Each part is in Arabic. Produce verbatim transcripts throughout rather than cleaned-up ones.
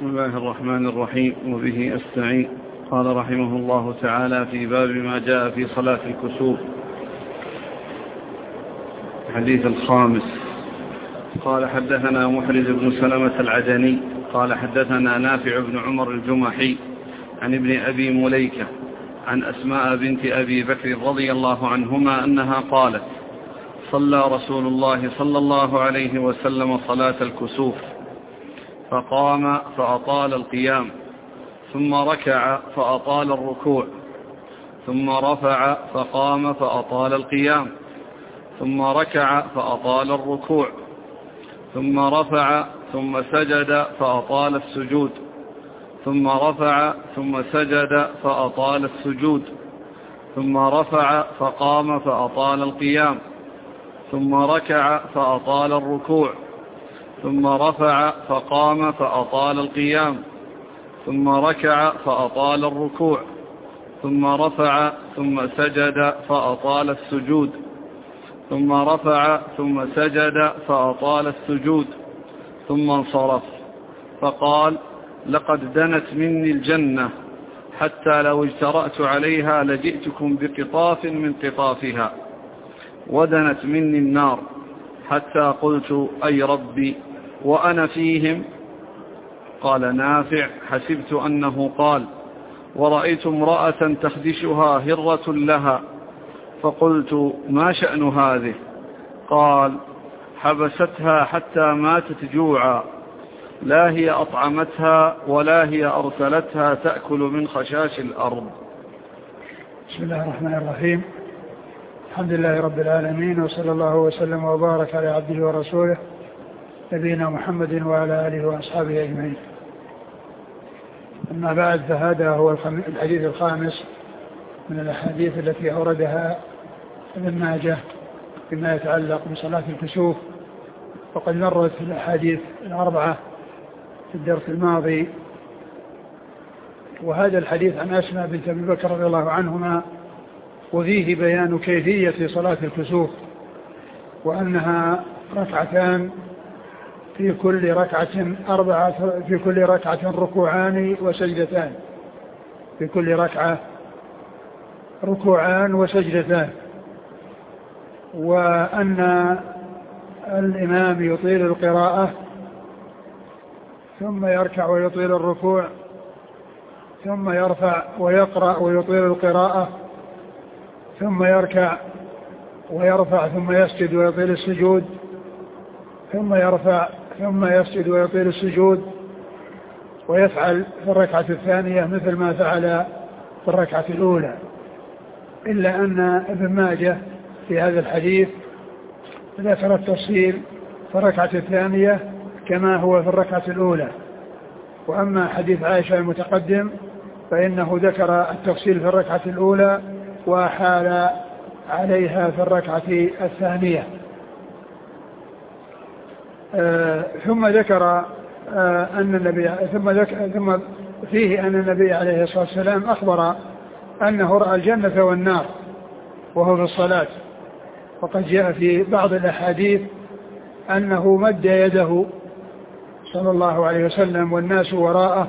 بسم الله الرحمن الرحيم، وبه أستعين. قال رحمه الله تعالى في باب ما جاء في صلاة الكسوف. الحديث الخامس. قال حدثنا محرز بن سلمة العدني قال حدثنا نافع بن عمر الجمحي عن ابن أبي مليكة عن أسماء بنت أبي بكر رضي الله عنهما أنها قالت: صلى رسول الله صلى الله عليه وسلم صلاة الكسوف، فقام فأطال القيام، ثم ركع فأطال الركوع، ثم رفع فقام فأطال القيام، ثم ركع فأطال الركوع، ثم رفع ثم سجد فأطال السجود، ثم رفع ثم سجد فأطال السجود، ثم رفع فقام فأطال القيام، ثم ركع فأطال الركوع، ثم رفع فقام فأطال القيام، ثم ركع فأطال الركوع، ثم رفع ثم سجد فأطال السجود، ثم رفع ثم سجد فأطال السجود، ثم انصرف فقال: لقد دنت مني الجنة، حتى لو اجترأت عليها لجئتكم بقطاف من قطافها، ودنت مني النار، حتى قلت: أي ربي وأنا فيهم. قال نافع: حسبت أنه قال: ورأيت امرأة تخدشها هرة لها، فقلت: ما شأن هذه؟ قال: حبستها حتى ماتت جوعا، لا هي أطعمتها ولا هي أرسلتها تأكل من خشاش الأرض. بسم الله الرحمن الرحيم. الحمد لله رب العالمين، وصلى الله وسلم وبارك على عبده ورسوله نبينا محمد وعلى آله وأصحابه أجمعين. أما بعد، فهذا هو الحديث الخامس من الأحاديث التي أوردها ابن ماجه فيما يتعلق بصلاة الكسوف، وقد مرت الأحاديث الأربعة في الدرس الماضي. وهذا الحديث عن أسماء بنت أبي بكر رضي الله عنهما، وفيه بيان كيفية صلاة الكسوف، وأنها ركعتان، في كل ركعة أربعة في كل ركعة ركوعان وسجدتان في كل ركعة ركوعان وسجدتان وأن الإمام يطيل القراءة، ثم يركع ويطيل الركوع، ثم يرفع ويقرأ ويطيل القراءة، ثم يركع ويرفع ثم يسجد ويطيل السجود، ثم يرفع ثم يسجد ويطيل السجود، ويفعل في الركعة الثانية مثل ما فعل في الركعة الأولى، إلا أن ابن ماجه في هذا الحديث ذكر التفصيل في الركعة الثانية كما هو في الركعة الأولى. وأما حديث عائشة المتقدم فإنه ذكر التفصيل في الركعة الأولى وحال عليها في الركعة الثانية. آه ثم ذكر آه أن النبي ثم, ذكر ثم فيه أن النبي عليه الصلاة والسلام أخبر أنه رأى الجنة والنار وهو في الصلاة. وقد جاء في بعض الأحاديث أنه مد يده صلى الله عليه وسلم والناس وراءه،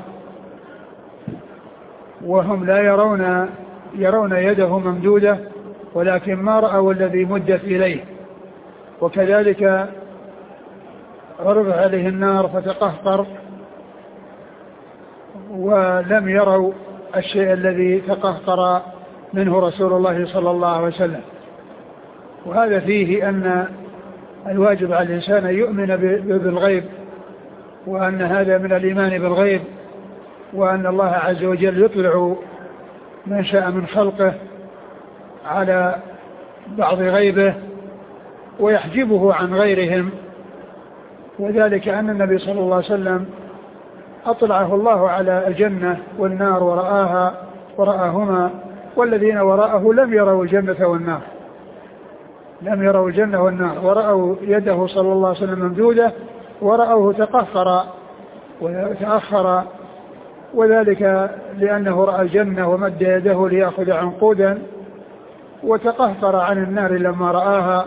وهم لا يرون يرون يده ممدودة، ولكن ما رأوا الذي مدت إليه. وكذلك عرض عليه النار فتقهقر، ولم يروا الشيء الذي تقهقر منه رسول الله صلى الله عليه وسلم. وهذا فيه أن الواجب على الإنسان أن يؤمن بالغيب، وأن هذا من الإيمان بالغيب، وأن الله عز وجل يطلع من شاء من خلقه على بعض غيبه ويحجبه عن غيرهم. وذلك أن النبي صلى الله عليه وسلم أطلعه الله على الجنة والنار ورآها ورآهما، والذين وراءه لم يروا الجنة والنار لم يروا الجنة والنار ورأوا يده صلى الله عليه وسلم ممدودة، ورأوه تقهقر وتأخر، وذلك لأنه رأى الجنة ومد يده ليأخذ عنقودا، وتقهقر عن النار لما رآها.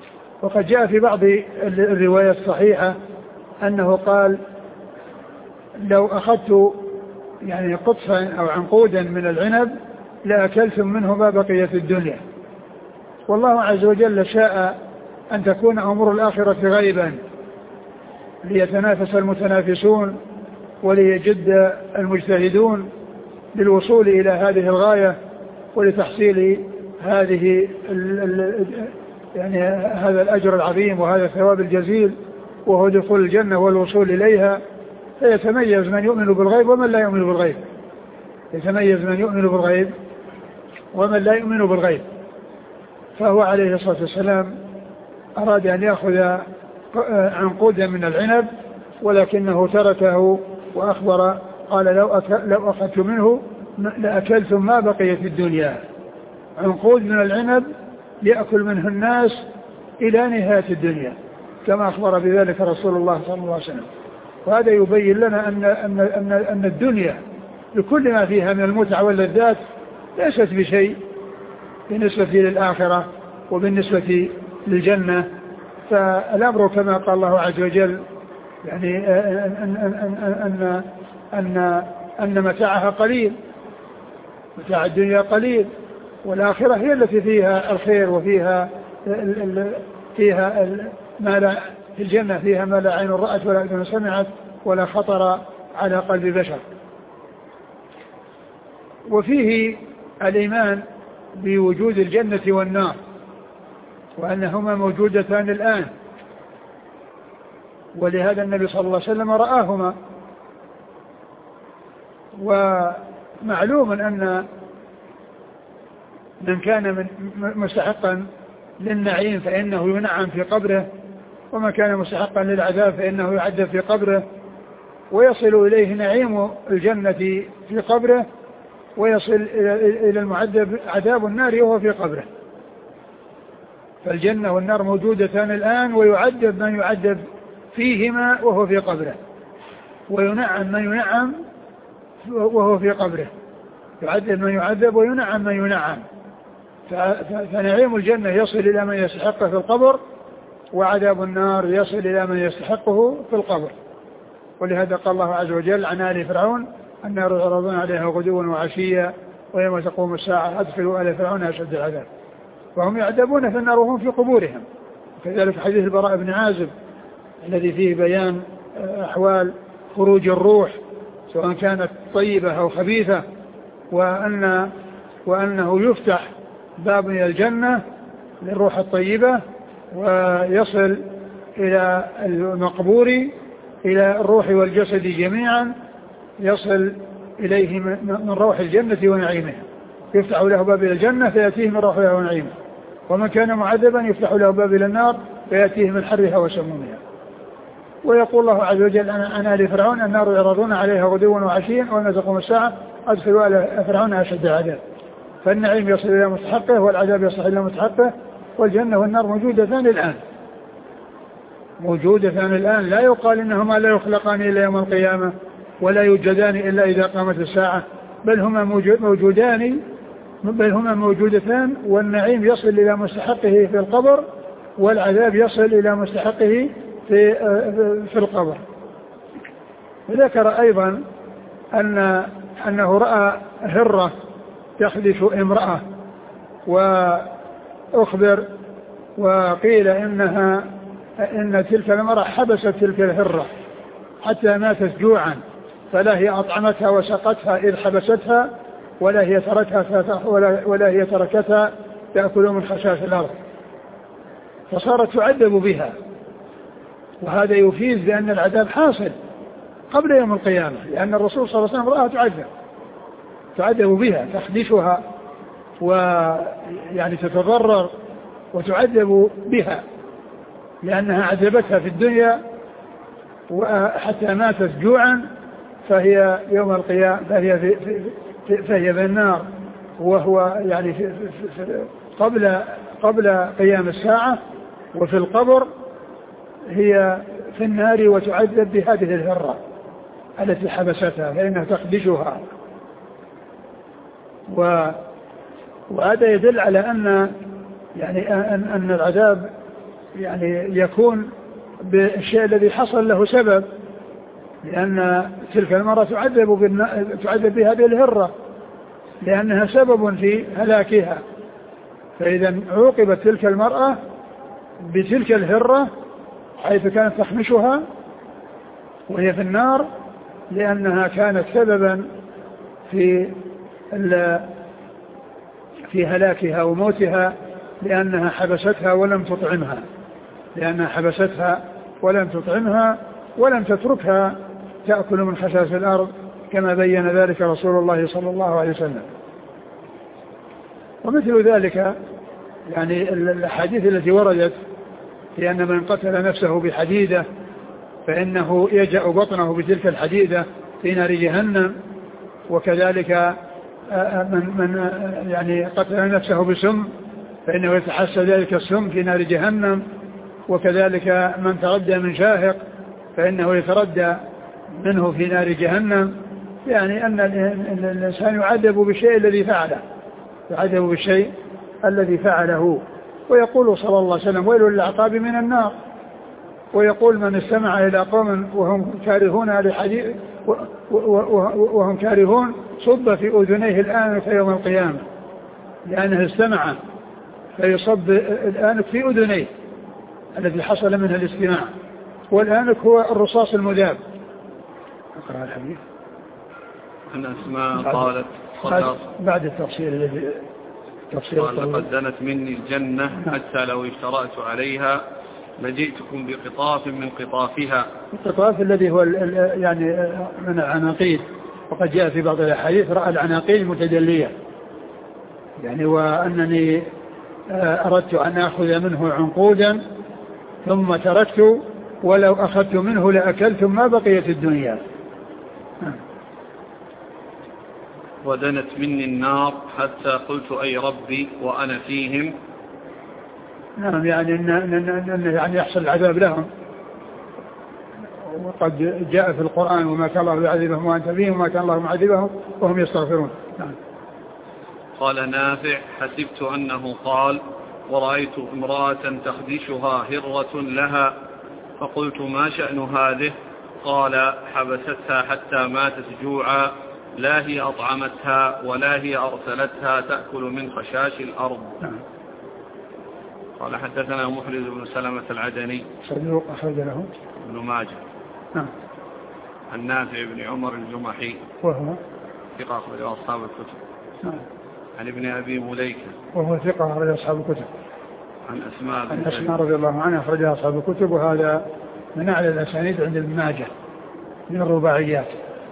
وقد جاء في بعض الروايات الصحيحة أنه قال لو أخذت يعني قطفا أو عنقودا من العنب لأكلتم منه ما بقي في الدنيا. والله عز وجل شاء أن تكون أمور الآخرة غيبا ليتنافس المتنافسون وليجد المجتهدون للوصول إلى هذه الغاية ولتحصيل هذه ال ال يعني هذا الأجر العظيم وهذا الثواب الجزيل وهو دخول الجنة والوصول إليها. فيتميز من يؤمن بالغيب ومن لا يؤمن بالغيب يتميز من يؤمن بالغيب ومن لا يؤمن بالغيب. فهو عليه الصلاة والسلام أراد أن يأخذ عنقودا من العنب ولكنه تركه وأخبر قال لو لو أخذت منه لأكلتم ما بقي في الدنيا. عنقود من العنب يأكل منه الناس إلى نهاية الدنيا كما أخبر بذلك رسول الله صلى الله عليه وسلم. وهذا يبين لنا أن, أن, أن, أن الدنيا بكل ما فيها من المتعة واللذات ليست بشيء بالنسبة للآخرة وبالنسبة للجنة. فالأمر كما قال الله عز وجل يعني أن, أن, أن, أن, أن متاعها قليل متاع الدنيا قليل والآخرة هي التي فيها الخير وفيها فيها ما لا في الجنة فيها ما لا عين رأت ولا أذن سمعت ولا خطر على قلب بشر. وفيه الإيمان بوجود الجنة والنار وأنهما موجودتان الآن ولهذا النبي صلى الله عليه وسلم رآهما. ومعلوم أن من كان من مستحقا للنعيم فإنه ينعم في قبره ومن كان مستحقا للعذاب فإنه يعذب في قبره ويصل إليه نعيم الجنة في قبره ويصل إلى المعذب عذاب النار وهو في قبره. فالجنة والنار موجودتان الآن ويعذب من يعذب فيهما وهو في قبره وينعم من ينعم وهو في قبره. يعذب من يعذب وينعم من ينعم. فنعيم الجنة يصل إلى من يستحقه في القبر وعذاب النار يصل إلى من يستحقه في القبر. ولهذا قال الله عز وجل عن آل فرعون النار يعرضون عليها غدوا وعشيا ويوم تقوم الساعة أدخلوا آل فرعون أشد العذاب وهم يعذبون في النار وهم في قبورهم. كذلك حديث البراء بن عازب الذي فيه بيان أحوال خروج الروح سواء كانت طيبة أو خبيثة وأن وأنه يفتح باب إلى الجنة للروح الطيبة ويصل إلى المقبور إلى الروح والجسد جميعا يصل إليه من روح الجنة ونعيمها. يفتح له باب إلى الجنة فيأتيه من روحها ونعيمها ومن كان معذبا يفتح له باب إلى النار فيأتيه من حرها وسمومها. ويقول الله عز وجل عن آل فرعون النار يعرضون عليها غدوا وعشيا ويوم تقوم الساعة أدخلوا آل فرعون أشد العذاب. فالنعيم يصل إلى مستحقه والعذاب يصل إلى مستحقه والجنة والنار موجودتان الآن موجودتان الآن لا يقال إنهما لا يخلقان إلا يوم القيامة ولا يوجدان إلا إذا قامت الساعة بل هما موجودان بل هما موجودتان والنعيم يصل إلى مستحقه في القبر والعذاب يصل إلى مستحقه في في القبر. وذكر أيضا أن أنه رأى هرة تخدش امرأة وأخبر وقيل إنها إن تلك المرأة حبست تلك الهرة حتى ماتت جوعا فلا هي أطعمتها وسقتها إذ حبستها ولا هي تركها ولا, ولا هي تركتها تأكل من خشاش الأرض فصارت تعذب بها. وهذا يفيد بأن العذاب حاصل قبل يوم القيامة لأن الرسول صلى الله عليه وسلم رآها تعذب تعذب بها تخدشها ويعني تتضرر وتعذب بها لأنها عذبتها في الدنيا وحتى ماتت جوعا فهي يوم القيامة فهي في, في, فهي في النار وهو يعني في في في قبل قبل قيام الساعة وفي القبر هي في النار وتعذب بهذه الهرة التي حبستها فإنها تخدشها. و وهذا يدل على أن يعني أن, أن العذاب يعني يكون بالشيء الذي حصل له سبب لأن تلك المرأة تعذب, تعذب بهذه الهرة لأنها سبب في هلاكها. فإذا عوقبت تلك المرأة بتلك الهرة حيث كانت تخمشها وهي في النار لأنها كانت سببا في في هلاكها وموتها لأنها حبستها ولم تطعمها لأنها حبستها ولم تطعمها ولم تتركها تأكل من خشاش الأرض كما بين ذلك رسول الله صلى الله عليه وسلم. ومثل ذلك يعني الأحاديث التي وردت في أن من قتل نفسه بحديدة فإنه يجأ بطنه بتلك الحديدة في نار جهنم. وكذلك من, من يعني قتل نفسه بسم فإنه يتحسى ذلك السم في نار جهنم. وكذلك من تردى من شاهق فإنه يتردى منه في نار جهنم. يعني أن الإنسان يعذب بالشيء الذي فعله يعذب بالشيء الذي فعله. ويقول صلى الله عليه وسلم ويل للعقاب من النار. ويقول من استمع إلى قوم وهم كارهون لحديث وهم كارهون صب في أذنيه الآنك يوم القيامة لأنه استمع فيصب الآنك في أذنيه الذي حصل منها الاستماع. والآنك هو الرصاص المذاب. أقرأ الحديث. أن أسماء قالت بعد, بعد التفصيل الذي قال لقد دنت مني الجنة حتى لو اشترأت عليها لجئتكم بقطاف من قطافها. القطاف الذي هو يعني من العناقيد. وقد جاء في بعض الأحاديث رأى العناقيد المتجلية يعني وأنني أردت أن أخذ منه عنقودا ثم تركت ولو أخذت منه لأكلت ما بقيت الدنيا. ودنت مني النار حتى قلت أي ربي وأنا فيهم. نعم يعني إن, إن, إن يعني يحصل العذاب لهم. وقد جاء في القرآن وما كان الله يعذبهم وأنت فيهم وما كان الله معذبهم وهم يستغفرون. نعم. قال نافع حسبت أنه قال ورأيت امرأة تخدشها هرة لها فقلت ما شأن هذه؟ قال حبستها حتى ماتت جوعا لا هي أطعمتها ولا هي أرسلتها تأكل من خشاش الأرض. نعم. قال حدثنا محرز بن سلمة العدني صدوق أخرج له ابن ماجه. نعم. عن نافع بن عمر الجمحي وهو ثقة أخرج أصحاب الكتب. نعم. عن ابن أبي مليكة وهو ثقة أخرج أصحاب الكتب. عن أسماء عن أسماء رضي الله عنها أخرج أصحاب الكتب وهذا من أعلى الأسانيد عند ابن ماجه من الرباعيات.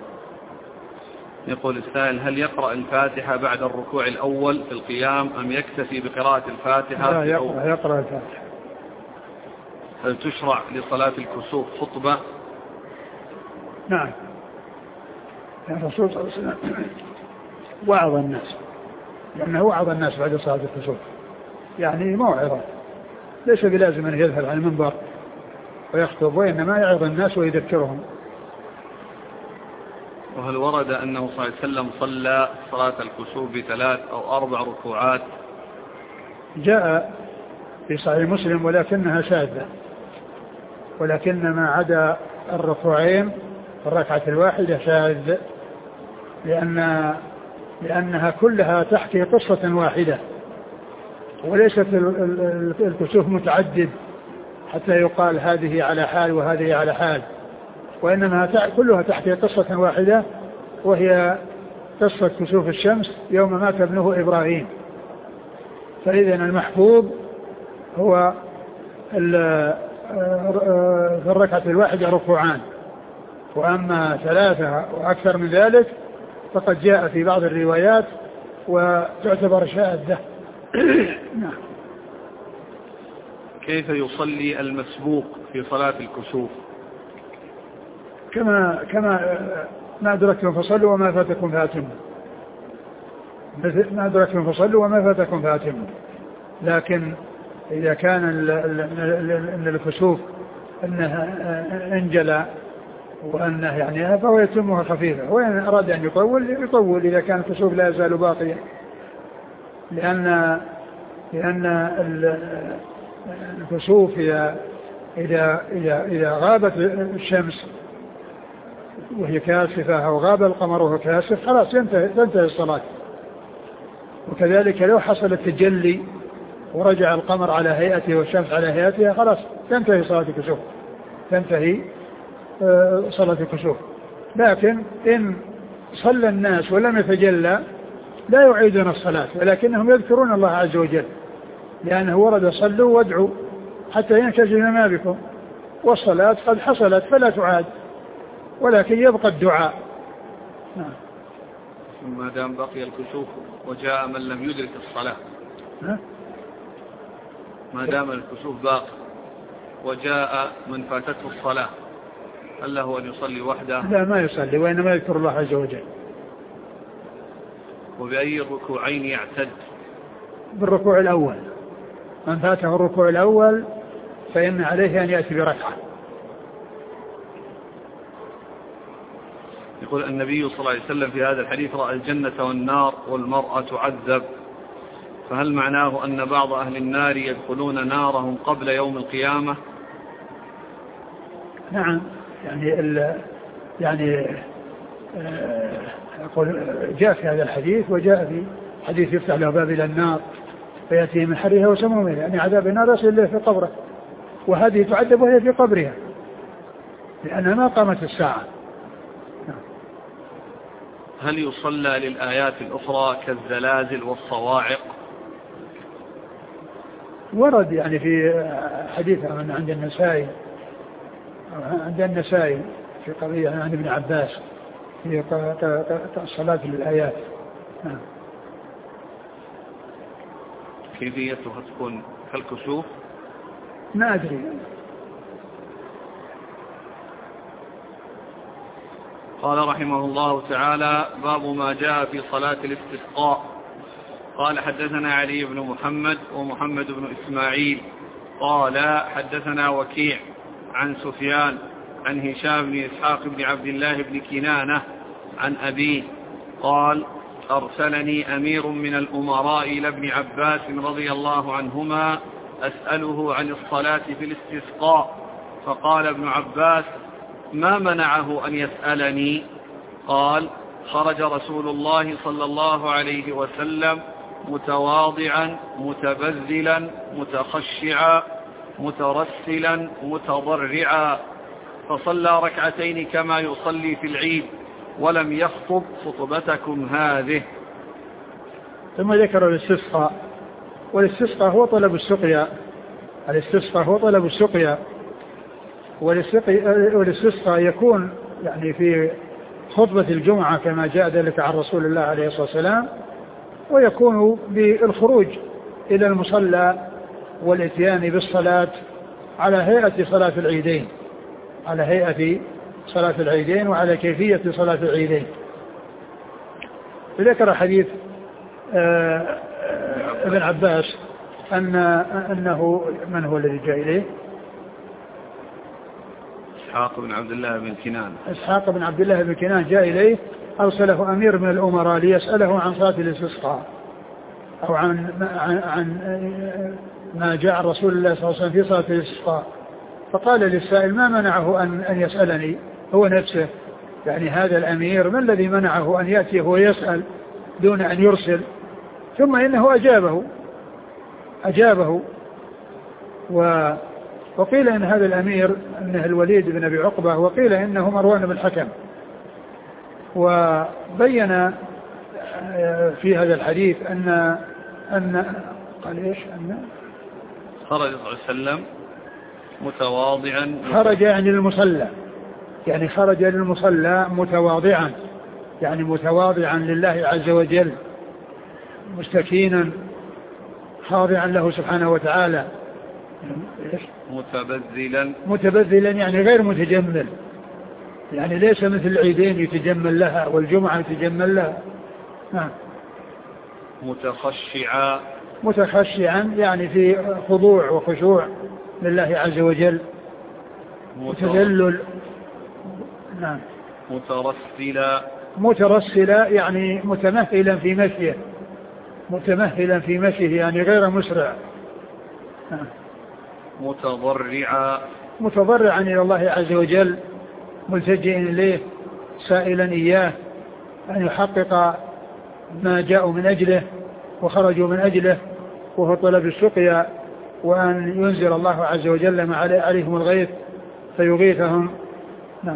يقول السائل هل يقرأ الفاتحة بعد الركوع الأول في القيام أم يكتفي بقراءة الفاتحة؟ لا يقرأ, يقرأ الفاتحة. هل تشرع لصلاة الكسوف خطبة؟ نعم. الرسول صلى الله عليه وسلم وعظ الناس لأنه وعظ الناس بعد صلاة الكسوف يعني موعظة ليس بلازم أن يذهب عن المنبر ويخطب وإنما يعظ الناس ويذكرهم. وهل ورد أنه صلى الله عليه وسلم صلى صلاة الكسوف بثلاث أو أربع ركوعات؟ جاء في صحيح مسلم ولكنها شاذة ولكن ما عدا الركوعين الركعة الواحدة شاذ لأن لأنها كلها تحكي قصة واحدة وليست الكسوف متعدد حتى يقال هذه على حال وهذه على حال وإنما كلها تحكي قصة واحدة وهي قصة كسوف الشمس يوم مات ابنه إبراهيم. فإذا المحفوظ هو في الركعة الواحدة ركوعان وأما ثلاثة وأكثر من ذلك فقد جاء في بعض الروايات وتعتبر شاذة. نعم. كيف يصلي المسبوق في صلاة الكسوف؟ كما كما ما أدركتم فصلوا وما فاتكم فاتموا ما أدركتم فصلوا وما فاتكم فاتموا. لكن إذا كان الكسوف أنه انجلى وأنه يعني فهو يتمها خفيفة وإن أراد أن يطول يطول إذا كان الكسوف لا يزال باقيا لأن لأن الكسوف إذا إذا إذا إذا غابت الشمس وهي كاسفة أو غاب القمر وهو كاسف خلاص ينتهي تنتهي الصلاة. وكذلك لو حصل التجلي ورجع القمر على هيئته والشمس على هيئتها خلاص تنتهي صلاة الكسوف، تنتهي صلاة الكسوف. لكن إن صلى الناس ولم يتجلى لا يعيدون الصلاة، ولكنهم يذكرون الله عز وجل، لأنه ورد صلوا وادعوا حتى ينكشف ما بكم، والصلاة قد حصلت فلا تعاد، ولكن يبقى الدعاء. نعم. ما دام بقي الكسوف وجاء من لم يدرك الصلاة، ها؟ ما دام الكسوف باقي وجاء من فاتته الصلاة هل له أن يصلي وحده؟ لا ما يصلي، وإنما يذكر الله عز وجل. وبأي الركوعين يعتد؟ بالركوع الأول، من فاته الركوع الأول فإن عليه أن يأتي بركعة. يقول النبي صلى الله عليه وسلم في هذا الحديث رأى الجنة والنار والمرأة تعذب، فهل معناه أن بعض أهل النار يدخلون نارهم قبل يوم القيامة؟ نعم، يعني ال يعني يقول جاء في هذا الحديث، وجاء في حديث يفتح له باب إلى النار فيأتيه من حرها وسمومها، يعني عذاب النار يصل له في قبره، وهذه تعذب وهي في قبرها لأنها ما قامت الساعة. هل يصلى للآيات الأخرى كالزلازل والصواعق؟ ورد يعني في حديث من عند النسائي عند النسائي في قضية عن ابن عباس في الصلاة للآيات. نعم. كيفيتها تكون كالكسوف؟ ما أدري. قال رحمه الله تعالى: باب ما جاء في صلاة الاستسقاء. قال حدثنا علي بن محمد ومحمد بن إسماعيل قال حدثنا وكيع عن سفيان عن هشام بن إسحاق بن عبد الله بن كنانة عن أبيه قال: أرسلني أمير من الأمراء إلى ابن عباس رضي الله عنهما أسأله عن الصلاة في الاستسقاء، فقال ابن عباس: ما منعه أن يسألني؟ قال: خرج رسول الله صلى الله عليه وسلم متواضعا متبذلا متخشعا مترسلا متضرعا، فصلى ركعتين كما يصلي في العيد ولم يخطب خطبتكم هذه. ثم ذكر الاستسقاء، والاستسقاء هو طلب السقيا، الاستسقاء هو طلب السقيا، والاستسقاء يكون يعني في خطبة الجمعة كما جاء ذلك عن رسول الله عليه الصلاة والسلام، ويكون بالخروج إلى المصلى والاتيان بالصلاة على هيئة صلاة العيدين، على هيئة صلاة العيدين وعلى كيفية صلاة العيدين. ذكر حديث ابن عباس أن أنه من هو الذي جاء إليه؟ إسحاق بن عبد الله بن كنان. إسحاق بن عبد الله بن كنان جاء إليه، أرسله أمير من الأمراء ليسأله عن صلاة الاستسقاء أو عن عن, عن ما جاء رسول الله صلى الله عليه وسلم في صلاة الاستسقاء، فقال للسائل: ما منعه أن أن يسألني هو نفسه، يعني هذا الأمير ما الذي منعه أن يأتي هو يسأل دون أن يرسل؟ ثم إنه أجابه أجابه و وقيل إن هذا الأمير أنه الوليد بن أبي عقبة، وقيل إنه مروان بن الحكم. وبين في هذا الحديث أن أن قال إيش أن خرج صلى الله عليه وسلم متواضعا، خرج يعني للمصلى، يعني خرج للمصلى متواضعا، يعني متواضعا لله عز وجل، مستكينا خاضعا له سبحانه وتعالى، متبذلا متبذلا يعني غير متجمل، يعني ليس مثل العيدين يتجمل لها والجمعة يتجمل لها. نعم. متخشعا متخشعا يعني في خضوع وخشوع لله عز وجل، متذلل. نعم. مترسلا مترسلا يعني متمهلا في مشيه، متمهلا في مشيه يعني غير مسرع. نعم. متضرعا متضرعا إلى الله عز وجل، ملتجئا إليه سائلا إياه أن يحقق ما جاءوا من أجله وخرجوا من أجله، وهو طلب السقيا، وأن ينزل الله عز وجل ما عليهم الغيث فيغيثهم. نعم.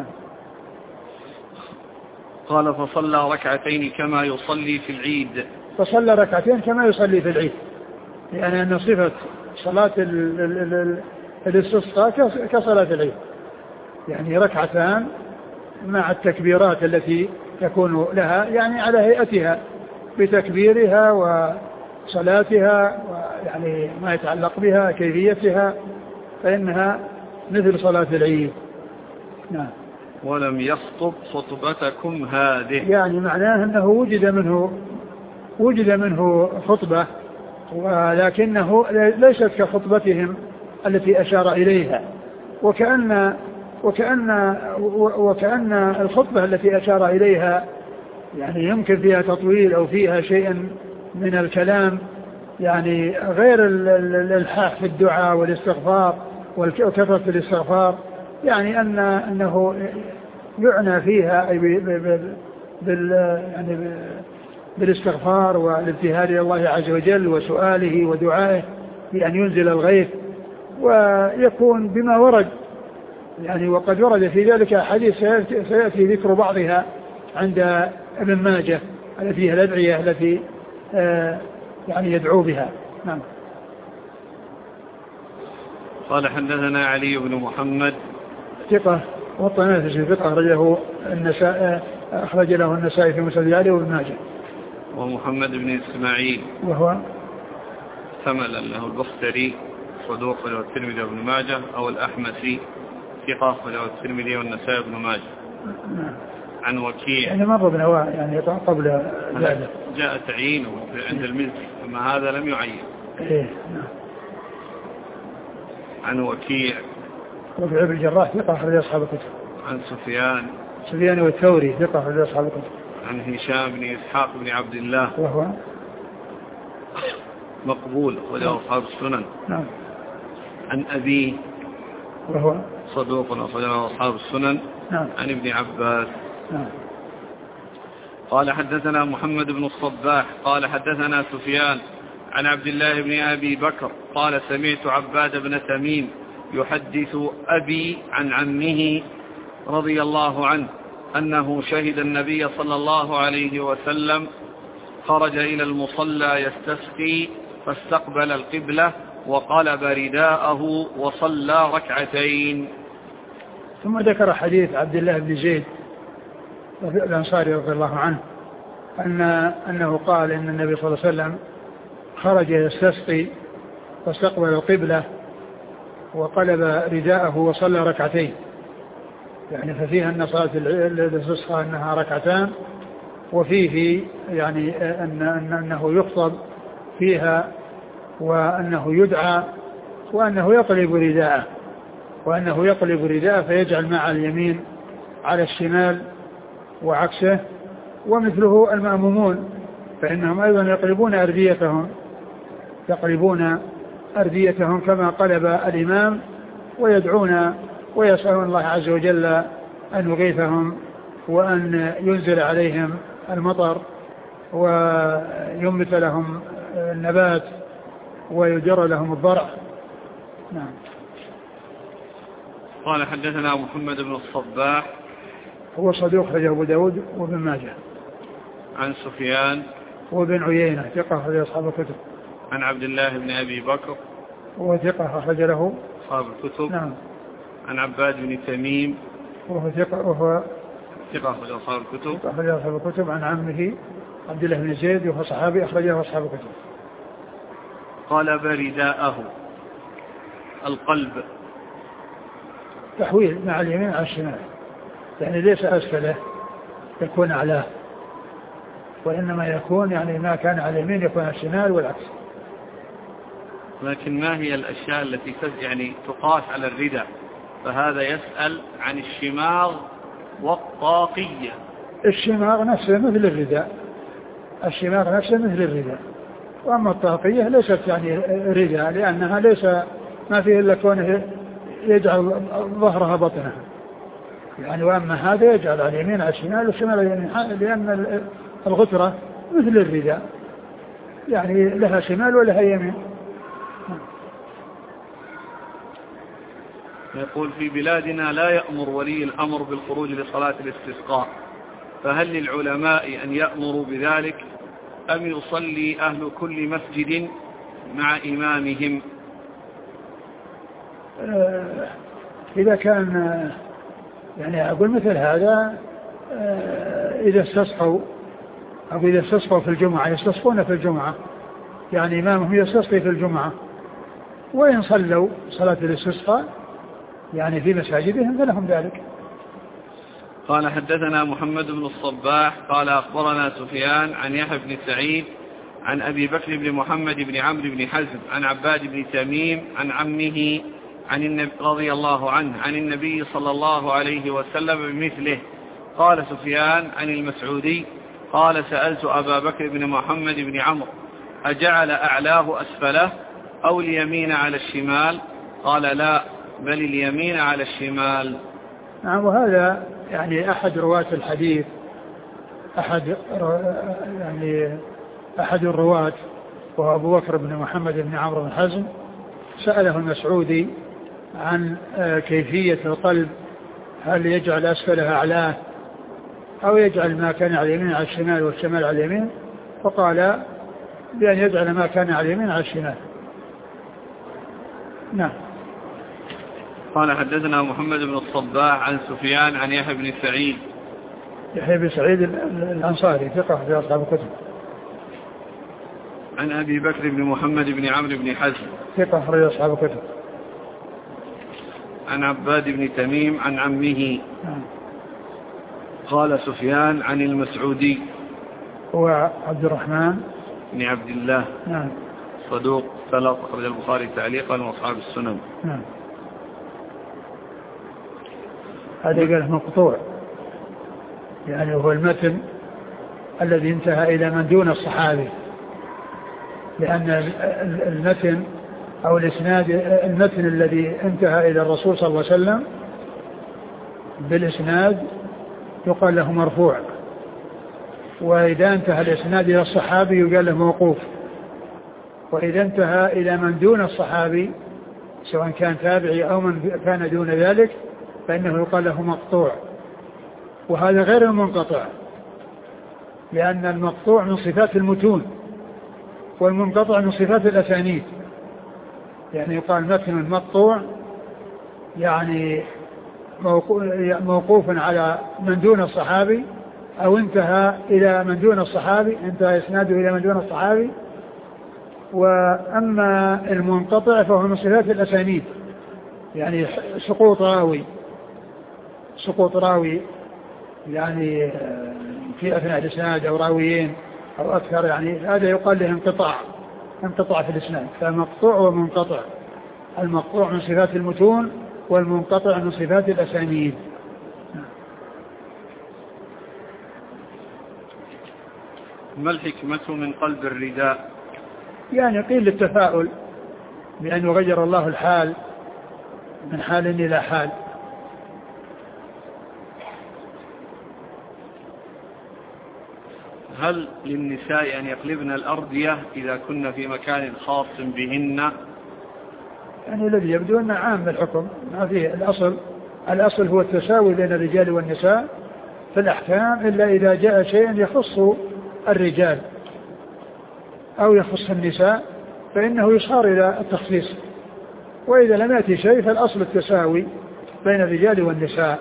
قال فصلى ركعتين كما يصلي في العيد. فصلى ركعتين كما يصلي في العيد، يعني أن صفة صلاة الاستسقاء كصلاة العيد، يعني ركعتان مع التكبيرات التي تكون لها، يعني على هيئتها بتكبيرها وصلاتها ويعني ما يتعلق بها كيفيتها، فإنها مثل صلاة العيد. نعم. ولم يخطب خطبتكم هذه، يعني معناه أنه وجد منه وجد منه خطبة، ولكنه ليست كخطبتهم التي أشار إليها، وكأن وكأن وكأن الخطبة التي أشار إليها يعني يمكن فيها تطويل أو فيها شيء من الكلام، يعني غير الإلحاح في الدعاء والاستغفار وكثرة الاستغفار، يعني أن أنه يعنى فيها أي بال يعني بالاستغفار والابتهال إلى الله عز وجل وسؤاله ودعائه بأن ينزل الغيث، ويكون بما ورد، يعني وقد ورد في ذلك أحاديث سيأتي ذكر بعضها عند ابن ماجه التي فيها الأدعية التي آه يعني يدعو بها. نعم. قال حدثنا علي بن محمد ثقة والطنافس في فقه أخرجه النسائي أخرج له النسائي في مسند علي وابن ماجه. ومحمد بن إسماعيل وهو ثملا له البختري صدوق له الترمذي وابن ماجه، أو الأحمسي ثقة له الترمذي والنسائي وابن ماجه. نعم. عن وكيع يعني مر بنواع يعني قبل ذلك جاء تعيينه عند المزي، أما هذا لم يعين. إيه. نعم. عن وكيع وكيع بن الجراح ثقة أخرج أصحاب الكتب. عن سفيان سفيان والثوري ثقة أخرج أصحاب الكتب. عن هشام بن إسحاق بن عبد الله وهو مقبول وله أصحاب السنن. نعم. عن أبيه وهو صدوق وله أصحاب السنن. نعم. عن ابن عباس. نعم. قال حدثنا محمد بن الصباح قال حدثنا سفيان عن عبد الله بن أبي بكر قال سمعت عباد بن تميم يحدث أبي عن عمه رضي الله عنه أنه شهد النبي صلى الله عليه وسلم خرج إلى المصلى يستسقي فاستقبل القبلة وقلب رداءه وصلى ركعتين. ثم ذكر حديث عبد الله بن زيد الأنصاري رضي الله عنه أن أنه قال إن النبي صلى الله عليه وسلم خرج يستسقي فاستقبل القبلة وقلب رداءه وصلى ركعتين، يعني ففيها أن صلاة الاستسقاء أنها ركعتان، وفيه يعني أن أنه يخطب فيها وأنه يدعى وأنه يقلب رداءه وأنه يقلب رداءه فيجعل مع اليمين على الشمال وعكسه، ومثله المأمومون فإنهم أيضا يقلبون أرديتهم يقلبون أرديتهم كما قلب الإمام، ويدعون ويسألون الله عز وجل أن يغيثهم وأن ينزل عليهم المطر وينبت لهم النبات ويجر لهم الضرع. نعم. قال حدثنا محمد بن الصباح هو صدوق أخرجه أبو داود وابن ماجه. عن سفيان وابن عيينة ثقة أخرج أصحاب الكتب. عن عبد الله بن أبي بكر وهو ثقة أخرج له أصحاب الكتب. نعم. عن عباد بن تميم وهو ثقة وهو ثقة أخرج أصحاب الكتب. ثقة أخرج أصحاب الكتب. عن عمه عبد الله بن زيد وهو صحابي أخرجه أصحاب الكتب. قلب رداءه القلب تحويل مع اليمين على الشمال، يعني ليس أسفله يكون أعلاه، وإنما يكون يعني ما كان على اليمين يكون على الشمال والعكس. لكن ما هي الأشياء التي يعني تقاس على الرداء؟ فهذا يسأل عن الشماغ والطاقية. الشماغ نفسه مثل الرداء الشماغ نفسه مثل الرداء وأما الطاقية ليست يعني رداء، لأنها ليس ما فيه إلا كونه يجعل ظهرها بطنها. يعني وأما هذا يجعل على اليمين على الشمال والشمال على اليمين، لأن الغترة مثل الرداء يعني لها شمال ولها يمين. يقول في بلادنا لا يأمر ولي الأمر بالخروج لصلاة الاستسقاء، فهل للعلماء أن يأمروا بذلك أم يصلي أهل كل مسجد مع إمامهم؟ إذا كان يعني أقول مثل هذا إذا استصحوا أو إذا استصحوا في الجمعة يستصحون في الجمعة، يعني إمامهم يستصحي في الجمعة، وإن صلوا صلاة الاستسقاء يعني في مساجدهم فلهم ذلك. قال حدثنا محمد بن الصباح قال أخبرنا سفيان عن يحيى بن سعيد عن أبي بكر بن محمد بن عمرو بن حزم عن عباد بن تميم عن عمه عن النبي رضي الله عنه عن النبي صلى الله عليه وسلم بمثله. قال سفيان عن المسعودي قال سألت أبا بكر بن محمد بن عمرو أجعل أعلاه أسفله أو اليمين على الشمال؟ قال لا بل اليمين على الشمال. نعم. وهذا يعني أحد رواة الحديث أحد يعني أحد الرواة وهو أبو بكر بن محمد بن عمرو بن حزم سأله المسعودي عن كيفية القلب، هل يجعل أسفلها أعلاه أو يجعل ما كان على اليمين على الشمال والشمال على اليمين؟ فقال بأن يجعل ما كان على اليمين على الشمال. نعم. قال حدثنا محمد بن الصباح عن سفيان عن يحيى بن سعيد. يحيى بن سعيد الأنصاري ثقة في أصحاب الكتب. عن أبي بكر بن محمد بن عمرو بن حزم ثقة في أصحاب الكتب. عن عباد بن تميم عن عمه. نعم. قال سفيان عن المسعودي هو عبد الرحمن بن عبد الله. نعم. صدوق ثلاث أخرج البخاري تعليقا وأصحاب السنن. نعم. هذا قال مقطوع، يعني هو المتن الذي انتهى إلى من دون الصحابي، لأن المتن أو الإسناد المتن الذي انتهى إلى الرسول صلى الله عليه وسلم بالإسناد يقال له مرفوع، وإذا انتهى الإسناد إلى الصحابي يقال له موقوف، وإذا انتهى إلى من دون الصحابي سواء كان تابعي أو من كان دون ذلك فإنه يقال له مقطوع. وهذا غير المنقطع، لأن المقطوع من صفات المتون والمنقطع من صفات الأسانيد. يعني يقال متن مقطوع يعني موقوف على من دون الصحابي أو انتهى إلى من دون الصحابي، انتهى إسناده إلى من دون الصحابي. وأما المنقطع فهو من صفات الأسانيد، يعني سقوط راوي سقوط راوي يعني في أثناء الإسناد أو راويين أو أكثر، يعني هذا يقال له انقطاع انقطاع في الإسناد. فمقطوع ومنقطع، المقطوع من صفات المتون والمنقطع من صفات الأسانيد. ما الحكمة من قلب الرداء؟ يعني قيل للتفاؤل بأن يغير الله الحال من حال إلى حال. هل للنساء أن يقلبن الأردية إذا كن في مكان خاص بهن؟ يعني الذي يبدو أنه عام الحكم، ما فيه الأصل الأصل هو التساوي بين الرجال والنساء في الأحكام، إلا إذا جاء شيء يخص الرجال أو يخص النساء فإنه يصار إلى التخصيص، وإذا لم يأتي شيء فالأصل التساوي بين الرجال والنساء.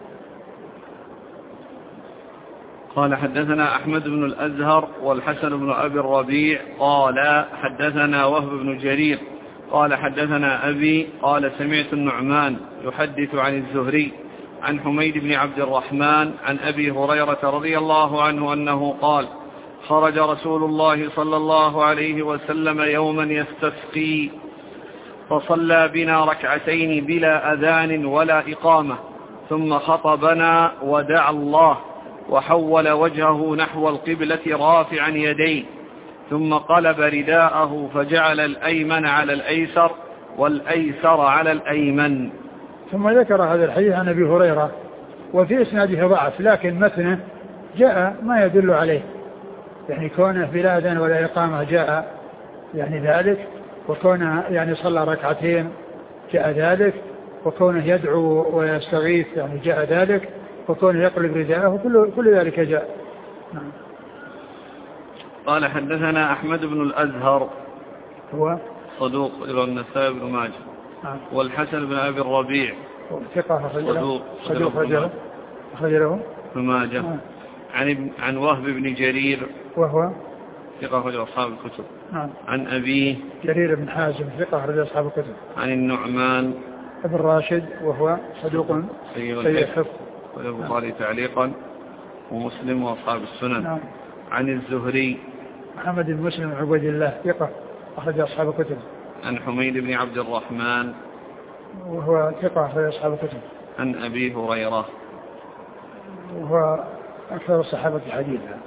قال حدثنا أحمد بن الأزهر والحسن بن أبي الربيع قال حدثنا وهب بن جرير قال حدثنا أبي قال سمعت النعمان يحدث عن الزهري عن حميد بن عبد الرحمن عن أبي هريرة رضي الله عنه أنه قال خرج رسول الله صلى الله عليه وسلم يوما يستسقي فصلى بنا ركعتين بلا أذان ولا إقامة، ثم خطبنا ودعا الله وحول وجهه نحو القبلة رافعا يديه، ثم قلب رداءه فجعل الأيمن على الأيسر والأيسر على الأيمن. ثم ذكر هذا الحديث عن أبي هريرة وفي إسناده ضعف، لكن متنه جاء ما يدل عليه، يعني كونه بلا أذان ولا إقامة جاء يعني ذلك، وكونه يعني صلى ركعتين جاء ذلك، وكونه يدعو ويستغيث يعني جاء ذلك، وكونه يقلب رداءه كل, كل ذلك جاء. نعم. قال حدثنا أحمد بن الأزهر هو صدوق إلى النسائي بن ماجه. نعم. والحسن بن أبي الربيع ثقة صدوق صدوق رجله رجله بن ماجه. نعم. عن عن وهب بن جرير وهو ثقة رجل أصحاب الكتب. نعم. عن أبيه جرير بن حازم ثقة رجل أصحاب الكتب. عن النعمان ابن راشد وهو صدوق سيء الحفظ والبخاري تعليقا ومسلم وأصحاب السنن. نعم. عن الزهري محمد بن مسلم بن عبيد الله ثقة أخرج أصحاب الكتب. عن حميد بن عبد الرحمن وهو ثقة أخرج أصحاب الكتب. عن أبي هريرة وهو أكثر الصحابة حديثا.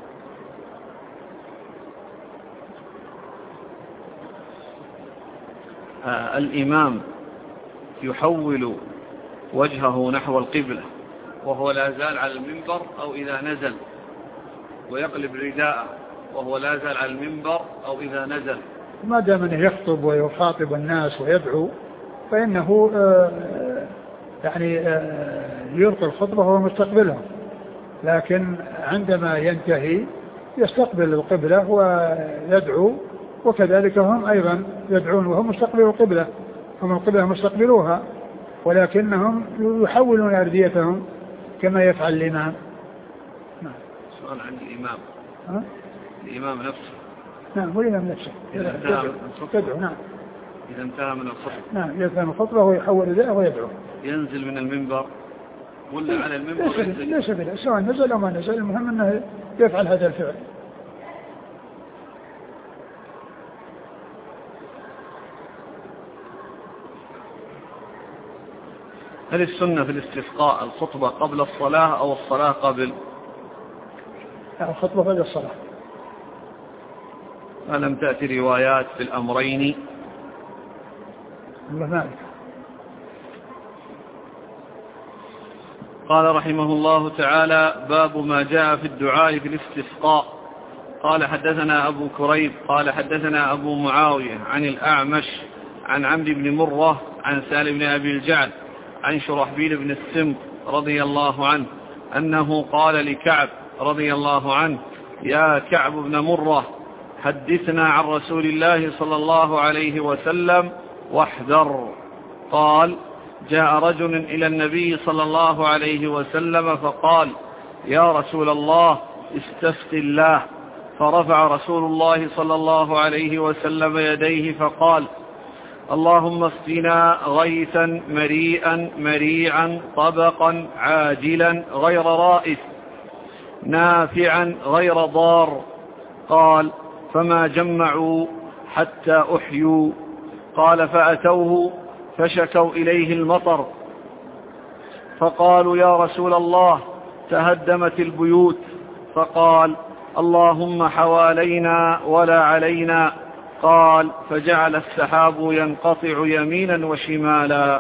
آه الإمام يحول وجهه نحو القبلة وهو لا زال على المنبر، أو إذا نزل ويقلب رداءه وهو لا زال على المنبر، أو إذا نزل. ما دام أنه يخطب ويخاطب الناس ويدعو فإنه آه يعني آه يلقي الخطبة وهو مستقبلهم، لكن عندما ينتهي يستقبل القبلة ويدعو، وكذلك هم أيضا يدعون وهم مستقبلوا القبلة، هم القبلة مستقبلوها، ولكنهم يحولون أرديتهم كما يفعل الإمام. سؤال عن الإمام. ها؟ الإمام نفسه. نعم، والإمام نفسه إذا انتهى يدعو. نعم. إذا انتهى من الخطبة. نعم، إذا كان الخطبة هو يحول رداءه ويدعو. ينزل من المنبر ولا على المنبر؟ ليس بلا، سواء نزل أو ما نزل، المهم أنه يفعل هذا الفعل. هل السنة في الاستسقاء الخطبة قبل الصلاة أو الصلاة قبل؟ الخطبة قبل الصلاة. ألم تأتي روايات في الأمرين؟ الله مالك. قال رحمه الله تعالى: باب ما جاء في الدعاء في الاستسقاء. قال حدثنا أبو كريب قال حدثنا أبو معاوية عن الأعمش عن عمرو بن مرة عن سالم بن أبي الجعد عن شرحبيل بن السمط رضي الله عنه أنه قال لكعب رضي الله عنه: يا كعب بن مرة، حدثنا عن رسول الله صلى الله عليه وسلم واحذر. قال: جاء رجل إلى النبي صلى الله عليه وسلم فقال: يا رسول الله، استسق الله. فرفع رسول الله صلى الله عليه وسلم يديه فقال: اللهم اسقنا غيثا مريئا مريعا طبقا عاجلا غير رائس نافعا غير ضار. قال: فما جمعوا حتى أحيوا. قال: فأتوه فشكوا إليه المطر فقالوا: يا رسول الله، تهدمت البيوت. فقال: اللهم حوالينا ولا علينا. قال: فجعل السحاب ينقطع يمينا وشمالا.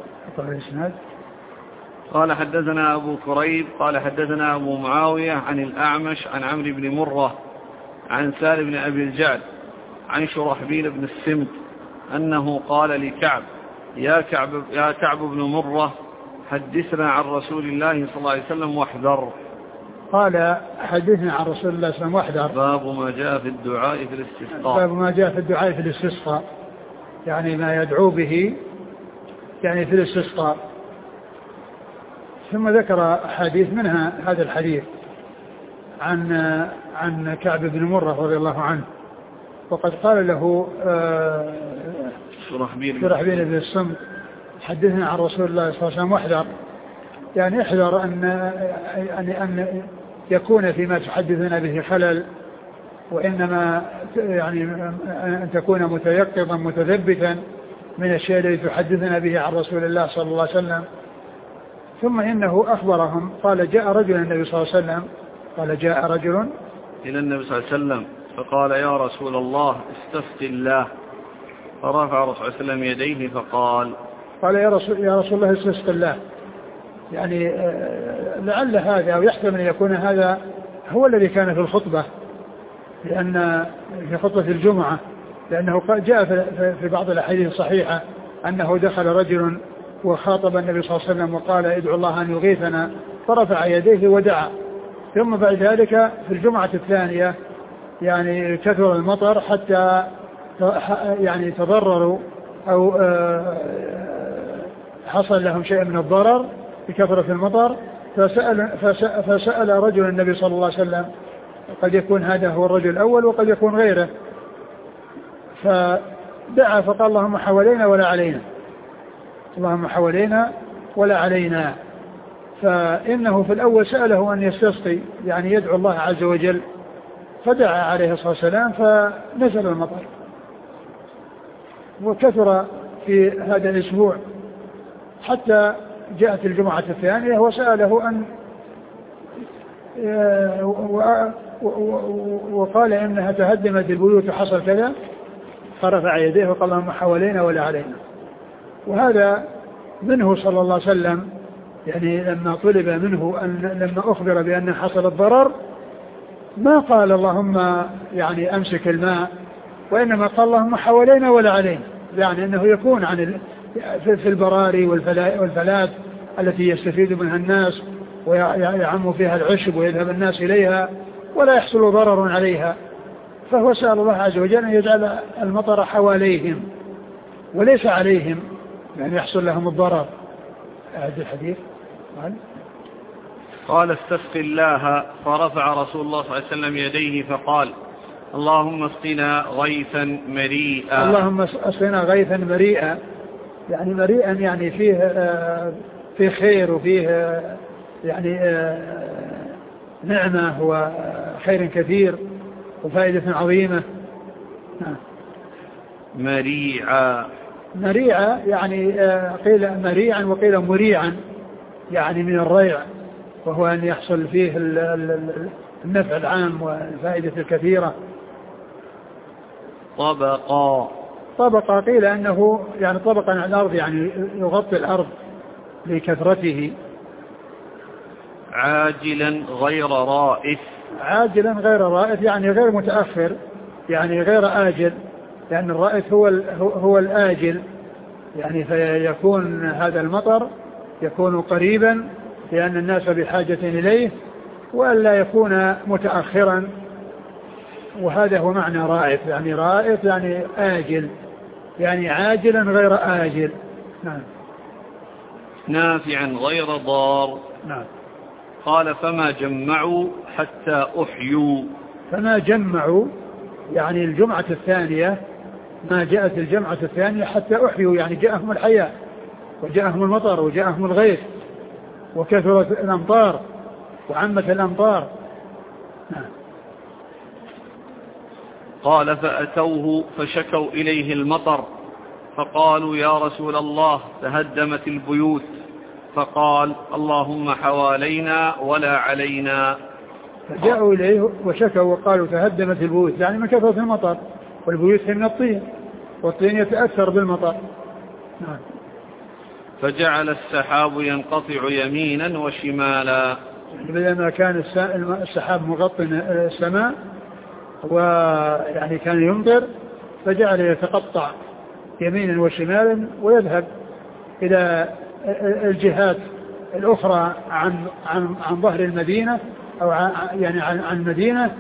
قال حدثنا أبو كريب قال حدثنا أبو معاوية عن الأعمش عن عمرو بن مرة عن سالم بن أبي الجعد عن شرحبيل بن السمط أنه قال لكعب: يا كعب, يا كعب بن مرة، حدثنا عن رسول الله صلى الله عليه وسلم واحذر. قال: حدثنا عن رسول الله صلى الله عليه وسلم واحذر. باب ما جاء في الدعاء في الاستسقاء. باب ما جاء في الدعاء في الاستسقاء، يعني ما يدعو به يعني في الاستسقاء. ثم ذكر حديث منها هذا الحديث عن عن كعب بن مرة رضي الله عنه، وقد قال له شرحبيل بن الصمت: حدثنا عن رسول الله صلى الله عليه وسلم واحذر، يعني احذر أن أن أن يكون فيما تحدثنا به خلل، وإنما يعني أن تكون متيقظا متثبتا من الشيء الذي تحدثنا به عن رسول الله صلى الله عليه وسلم. ثم إنه أخبرهم قال: جاء رجل النبي صلى الله عليه وسلم قال جاء رجل إلى النبي صلى الله عليه وسلم فقال: يا رسول الله، استسق الله. فرفع رسول الله صلى الله عليه وسلم يديه فقال: قال: يا رسول, يا رسول الله، استسق الله. يعني ولعل هذا أو يحتمل أن يكون هذا هو الذي كان في الخطبة، لأن في خطبة الجمعة، لأنه جاء في بعض الأحاديث الصحيحة أنه دخل رجل وخاطب النبي صلى الله عليه وسلم وقال ادعو الله أن يغيثنا، فرفع يديه ودعا. ثم بعد ذلك في الجمعة الثانية يعني كثر المطر حتى يعني تضرروا أو حصل لهم شيء من الضرر بكثرة المطر، فسأل, فسأل رجل النبي صلى الله عليه وسلم، قد يكون هذا هو الرجل الأول وقد يكون غيره، فدعا فقال اللهم حوالينا ولا علينا، اللهم حوالينا ولا علينا. فإنه في الأول سأله أن يستسقي يعني يدعو الله عز وجل، فدعا عليه الصلاة والسلام فنزل المطر. وكثر في هذا الأسبوع حتى جاءت الجمعة الثانية وسأله أن وقال إنها تهدمت البيوت وحصل كذا، فرفع يديه وقال اللهم حوالينا ولا علينا. وهذا منه صلى الله عليه وسلم، يعني لما طلب منه أن لما أخبر بأن حصل الضرر ما قال اللهم يعني أمسك الماء، وإنما قال اللهم حوالينا ولا علينا، يعني أنه يكون عن في البراري والفلات التي يستفيد منها الناس ويعم فيها العشب ويذهب الناس إليها ولا يحصل ضرر عليها، فهو سأل الله عز وجل أن يجعل المطر حواليهم وليس عليهم، يعني يحصل لهم الضرر. هذا الحديث قال قال استسق الله، فرفع رسول الله صلى الله عليه وسلم يديه فقال اللهم اسقنا غيثا مريئا. اللهم اسقنا غيثا مريئا، يعني مريئا يعني فيه آه فيه خير وفيه آه يعني آه نعمة وخير كثير وفائدة عظيمة. مريعا مريعا يعني آه قيل مريعا وقيل مريعا، يعني من الريع، وهو أن يحصل فيه النفع العام والفائدة الكثيرة. طبقا طبقا قيل أنه يعني طبقا على الأرض، يعني يغطي الأرض لكثرته. عاجلا غير رائف. عاجلا غير رائف يعني غير متأخر، يعني غير آجل، لأن الرائف هو هو الآجل، يعني فيكون هذا المطر يكون قريبا لأن الناس بحاجة إليه، وألا يكون متأخرا، وهذا هو معنى رائف، يعني رائف يعني آجل، يعني عاجلا غير آجل. نعم. نافعا غير ضار. نعم. قال فما جمعوا حتى أحيوا. فما جمعوا يعني الجمعة الثانية، ما جاءت الجمعة الثانية حتى أحيوا، يعني جاءهم الحياة وجاءهم المطر وجاءهم الغيث وكثرت الأمطار وعمت الأمطار. نعم. قال فأتوه فشكوا إليه المطر، فقالوا يا رسول الله تهدمت البيوت، فقال اللهم حوالينا ولا علينا. فجاءوا إليه وشكوا وقالوا تهدمت البيوت، يعني من كثرة المطر، والبيوت من الطين والطين يتأثر بالمطر. نعم. فجعل السحاب ينقطع يمينا وشمالا، بدل ما كان السحاب مغطي السماء ويعني كان يمطر، فجعل يتقطع يمينا وشمالا ويذهب إلى الجهات الأخرى عن عن عن ظهر المدينة أو عن يعني عن عن المدينة،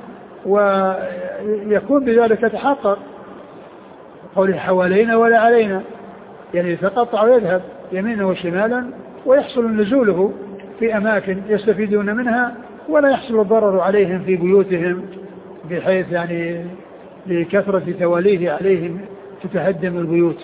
ويكون بذلك يتحقق قوله حوالينا ولا علينا، يعني يتقطع ويذهب يمينا وشمالا ويحصل نزوله في أماكن يستفيدون منها ولا يحصل الضرر عليهم في بيوتهم، بحيث يعني لكثرة تواليه عليهم تتهدم البيوت.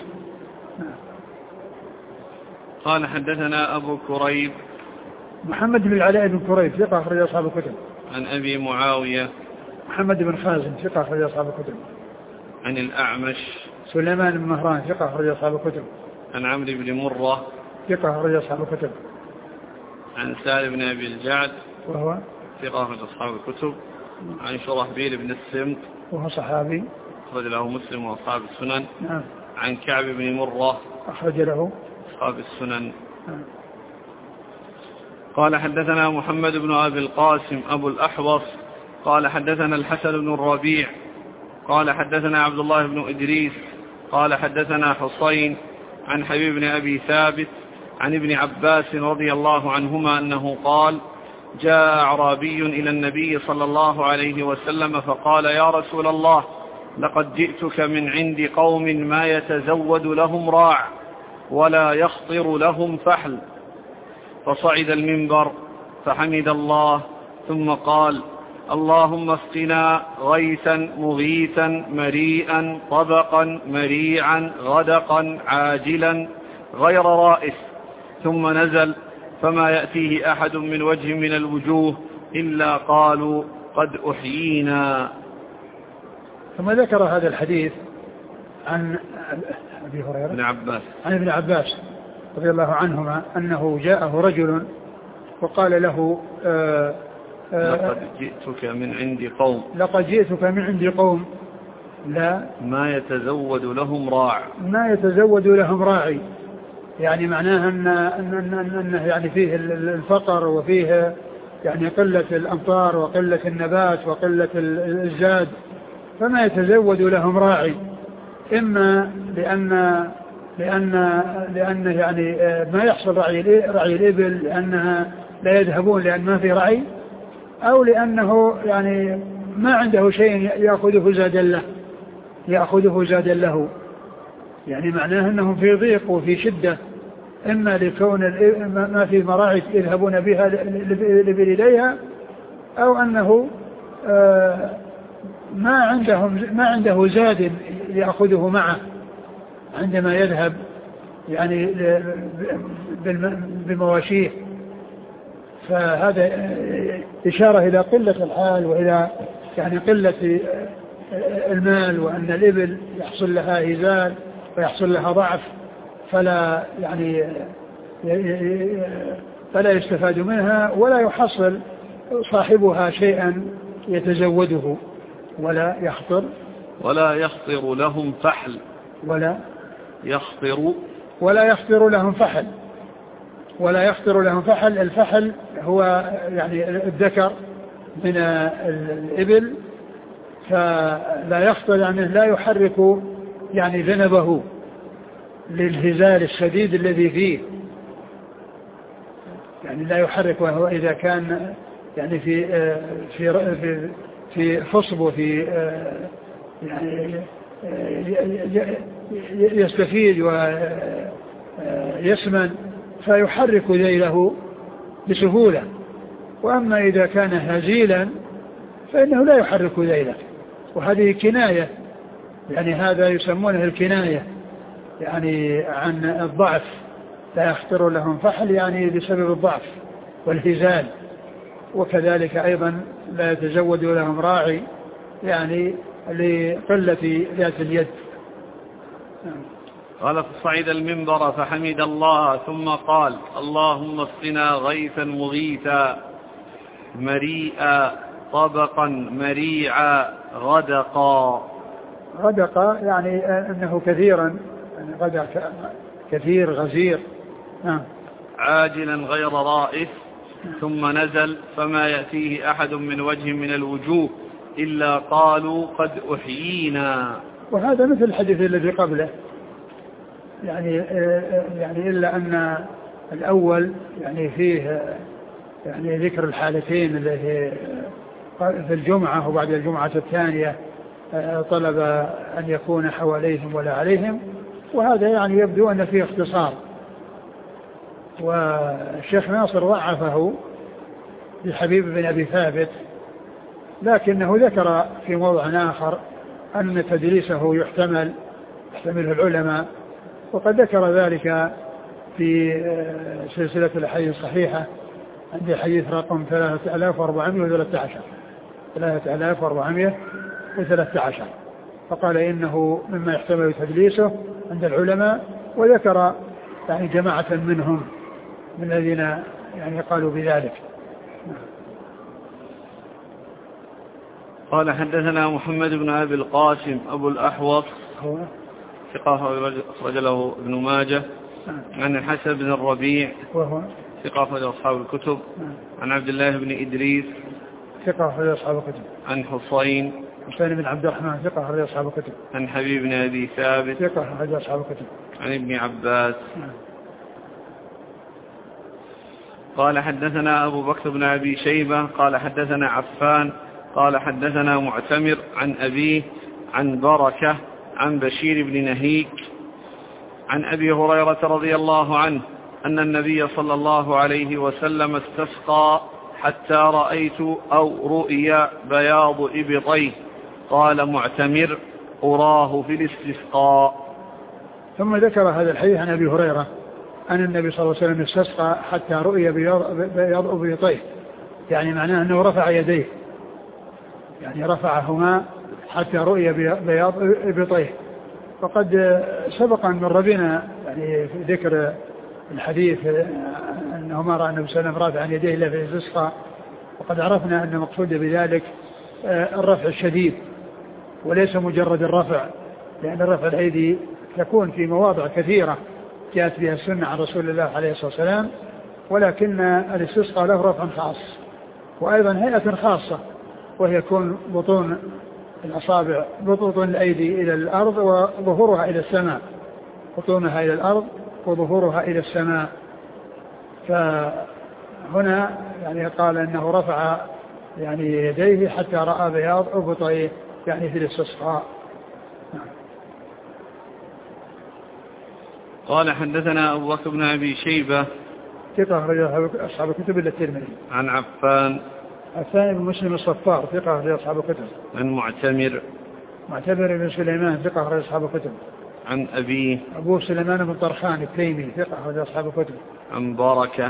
قال حدثنا أبو كريب محمد بن العلاء بن كريب ثقة أخرج أصحاب الكتب. عن أبي معاوية محمد بن خازم ثقة أخرج أصحاب الكتب. عن الأعمش سليمان بن مهران ثقة أخرج أصحاب الكتب. عن عمرو بن مرة ثقة أخرج أصحاب الكتب. عن سالم بن أبي الجعد وهو ثقة أخرج أصحاب الكتب. عن شرحبيل بن السمت وهو صحابي أخرج له مسلم وأصحاب السنن. نعم. عن كعب بن مرة أخرج له أصحاب السنن. نعم. قال حدثنا محمد بن أبي القاسم أبو الأحوص قال حدثنا الحسن بن الربيع قال حدثنا عبد الله بن إدريس قال حدثنا حسين عن حبيب بن أبي ثابت عن ابن عباس رضي الله عنهما أنه قال جاء أعرابي إلى النبي صلى الله عليه وسلم فقال يا رسول الله لقد جئتك من عند قوم ما يتزود لهم راع ولا يخطر لهم فحل، فصعد المنبر فحمد الله ثم قال اللهم اسقنا غيثا مغيثا مريئا طبقا مريعا غدقا عاجلا غير رائس، ثم نزل فما يأتيه أحد من وجه من الوجوه إلا قالوا قد أحيينا. ثم ذكر هذا الحديث عن أبي هريرة ابن عباس عن ابن عباس رضي الله عنهما أنه جاءه رجل وقال له آآ آآ لقد جئتك من عند قوم لقد جئتك من عند قوم لا ما يتزود لهم راع ما يتزود لهم راعي، يعني معناها أن أنه يعني فيه الفقر وفيه يعني قلة الأمطار وقلة النبات وقلة الزاد، فما يتزود لهم راعي، إما لأن لأن لأن يعني ما يحصل رعي رعي الإبل لأنها لا يذهبون لأن ما في رعي، أو لأنه يعني ما عنده شيء يأخذه زادا له يأخذه زادا له يعني معناه أنهم في ضيق وفي شدة، إما لكون ما في مراعي يذهبون بها الإبل إليها، أو أنه ما عندهم ما عنده زاد يأخذه معه عندما يذهب يعني بمواشيه. فهذا إشارة إلى قلة الحال وإلى يعني قلة المال، وأن الإبل يحصل لها هزال ويحصل لها ضعف، فلا يعني فلا يستفاد منها ولا يحصل صاحبها شيئا يتزوده ولا يخطر ولا يخطر لهم فحل ولا يخطر ولا يخطر لهم فحل ولا يخطر لهم فحل. الفحل هو يعني الذكر من الإبل، فلا يخطر يعني لا يحرك يعني ذنبه للهزال الشديد الذي فيه، يعني لا يحرك، وهو إذا كان يعني في في في في خصب وفي يعني يستفيد ويسمن فيحرك ذيله بسهولة، وأما إذا كان هزيلا فإنه لا يحرك ذيله، وهذه كناية، يعني هذا يسمونه الكناية يعني عن الضعف، لا يخطر لهم فحل يعني بسبب الضعف والهزال، وكذلك أيضا لا يتزود لهم راعي يعني لقلة ذات اليد. قال فصعد المنبر فحمد الله ثم قال اللهم اسقنا غيثا مغيثا مريئا طبقا مريعا غدقا. غدقا يعني أنه كثيرا، يعني غدق كثير غزير. نعم. عاجلا غير رائف، ثم نزل فما يأتيه أحد من وجه من الوجوه إلا قالوا قد أحيينا. وهذا مثل الحديث الذي قبله، يعني يعني إلا أن الأول يعني فيه يعني ذكر الحالتين التي في الجمعة وبعد الجمعة الثانية طلب أن يكون حواليهم ولا عليهم، وهذا يعني يبدو أن فيه اختصار، والشيخ ناصر ضعفه بحبيب بن أبي ثابت، لكنه ذكر في موضع آخر أن تدليسه يحتمل يحتمله العلماء، وقد ذكر ذلك في سلسلة الأحاديث الصحيحة عند حديث رقم ثلاثة آلاف وأربعمائة وثلاثة عشر ثلاثة آلاف وأربعمائة وثلاثة عشر، فقال إنه مما يحتمل تدليسه عند العلماء، وذكر يعني جماعة منهم من الذين يعني قالوا بذلك. قال حدثنا محمد بن أبي القاسم أبو الأحوص هو ثقة أخرج له ابن ماجه عن الحسن بن الربيع وهو ثقة أخرج أصحاب الكتب. عن عبد الله بن إدريس ثقة أخرج أصحاب الكتب. عن حسين حسين بن عبد الرحمن ثقة أخرج أصحاب الكتب. عن حبيب بن أبي ثابت ثقة أخرج أصحاب الكتب. عن ابن عباس. قال حدثنا أبو بكر بن أبي شيبة قال حدثنا عفان قال حدثنا معتمر عن أبيه عن بركة عن بشير بن نهيك عن أبي هريرة رضي الله عنه أن النبي صلى الله عليه وسلم استسقى حتى رأيت أو رؤيا بياض إبطيه. قال معتمر أراه في الاستسقاء. ثم ذكر هذا الحديث عن أبي هريرة أن النبي صلى الله عليه وسلم استسقى حتى رؤيا بياض إبطيه، يعني معناه أنه رفع يديه، يعني رفعهما حتى رؤيا بياض إبطيه. وقد سبق أن مر بنا يعني في ذكر الحديث أنه ما رأى النبي صلى الله عليه وسلم رافعا يديه إلا في الاستسقاء، وقد عرفنا أن المقصود بذلك الرفع الشديد وليس مجرد الرفع، لأن رفع الأيدي تكون في مواضع كثيرة جاءت بها السنة عن رسول الله عليه الصلاة والسلام، ولكن الاستسقاء له رفع خاص وأيضا هيئة خاصة، وهي يكون بطون الأصابع بطون الأيدي إلى الأرض وظهورها إلى السماء، بطونها إلى الأرض وظهورها إلى السماء. فهنا يعني قال أنه رفع يعني يديه حتى رأى بياض إبطيه يعني في الاستسقاء. قال حدثنا أبو بكر بن أبي شيبة ثقة أخرج أصحاب الكتب إلا الترمذي. عن عفان عفان بن مسلم الصفار ثقة أخرج أصحاب الكتب. عن معتمر معتمر بن سليمان ثقة أخرج أصحاب الكتب. عن أبيه أبو سليمان بن طرخان التيمي ثقة أخرج أصحاب الكتب. عن بركة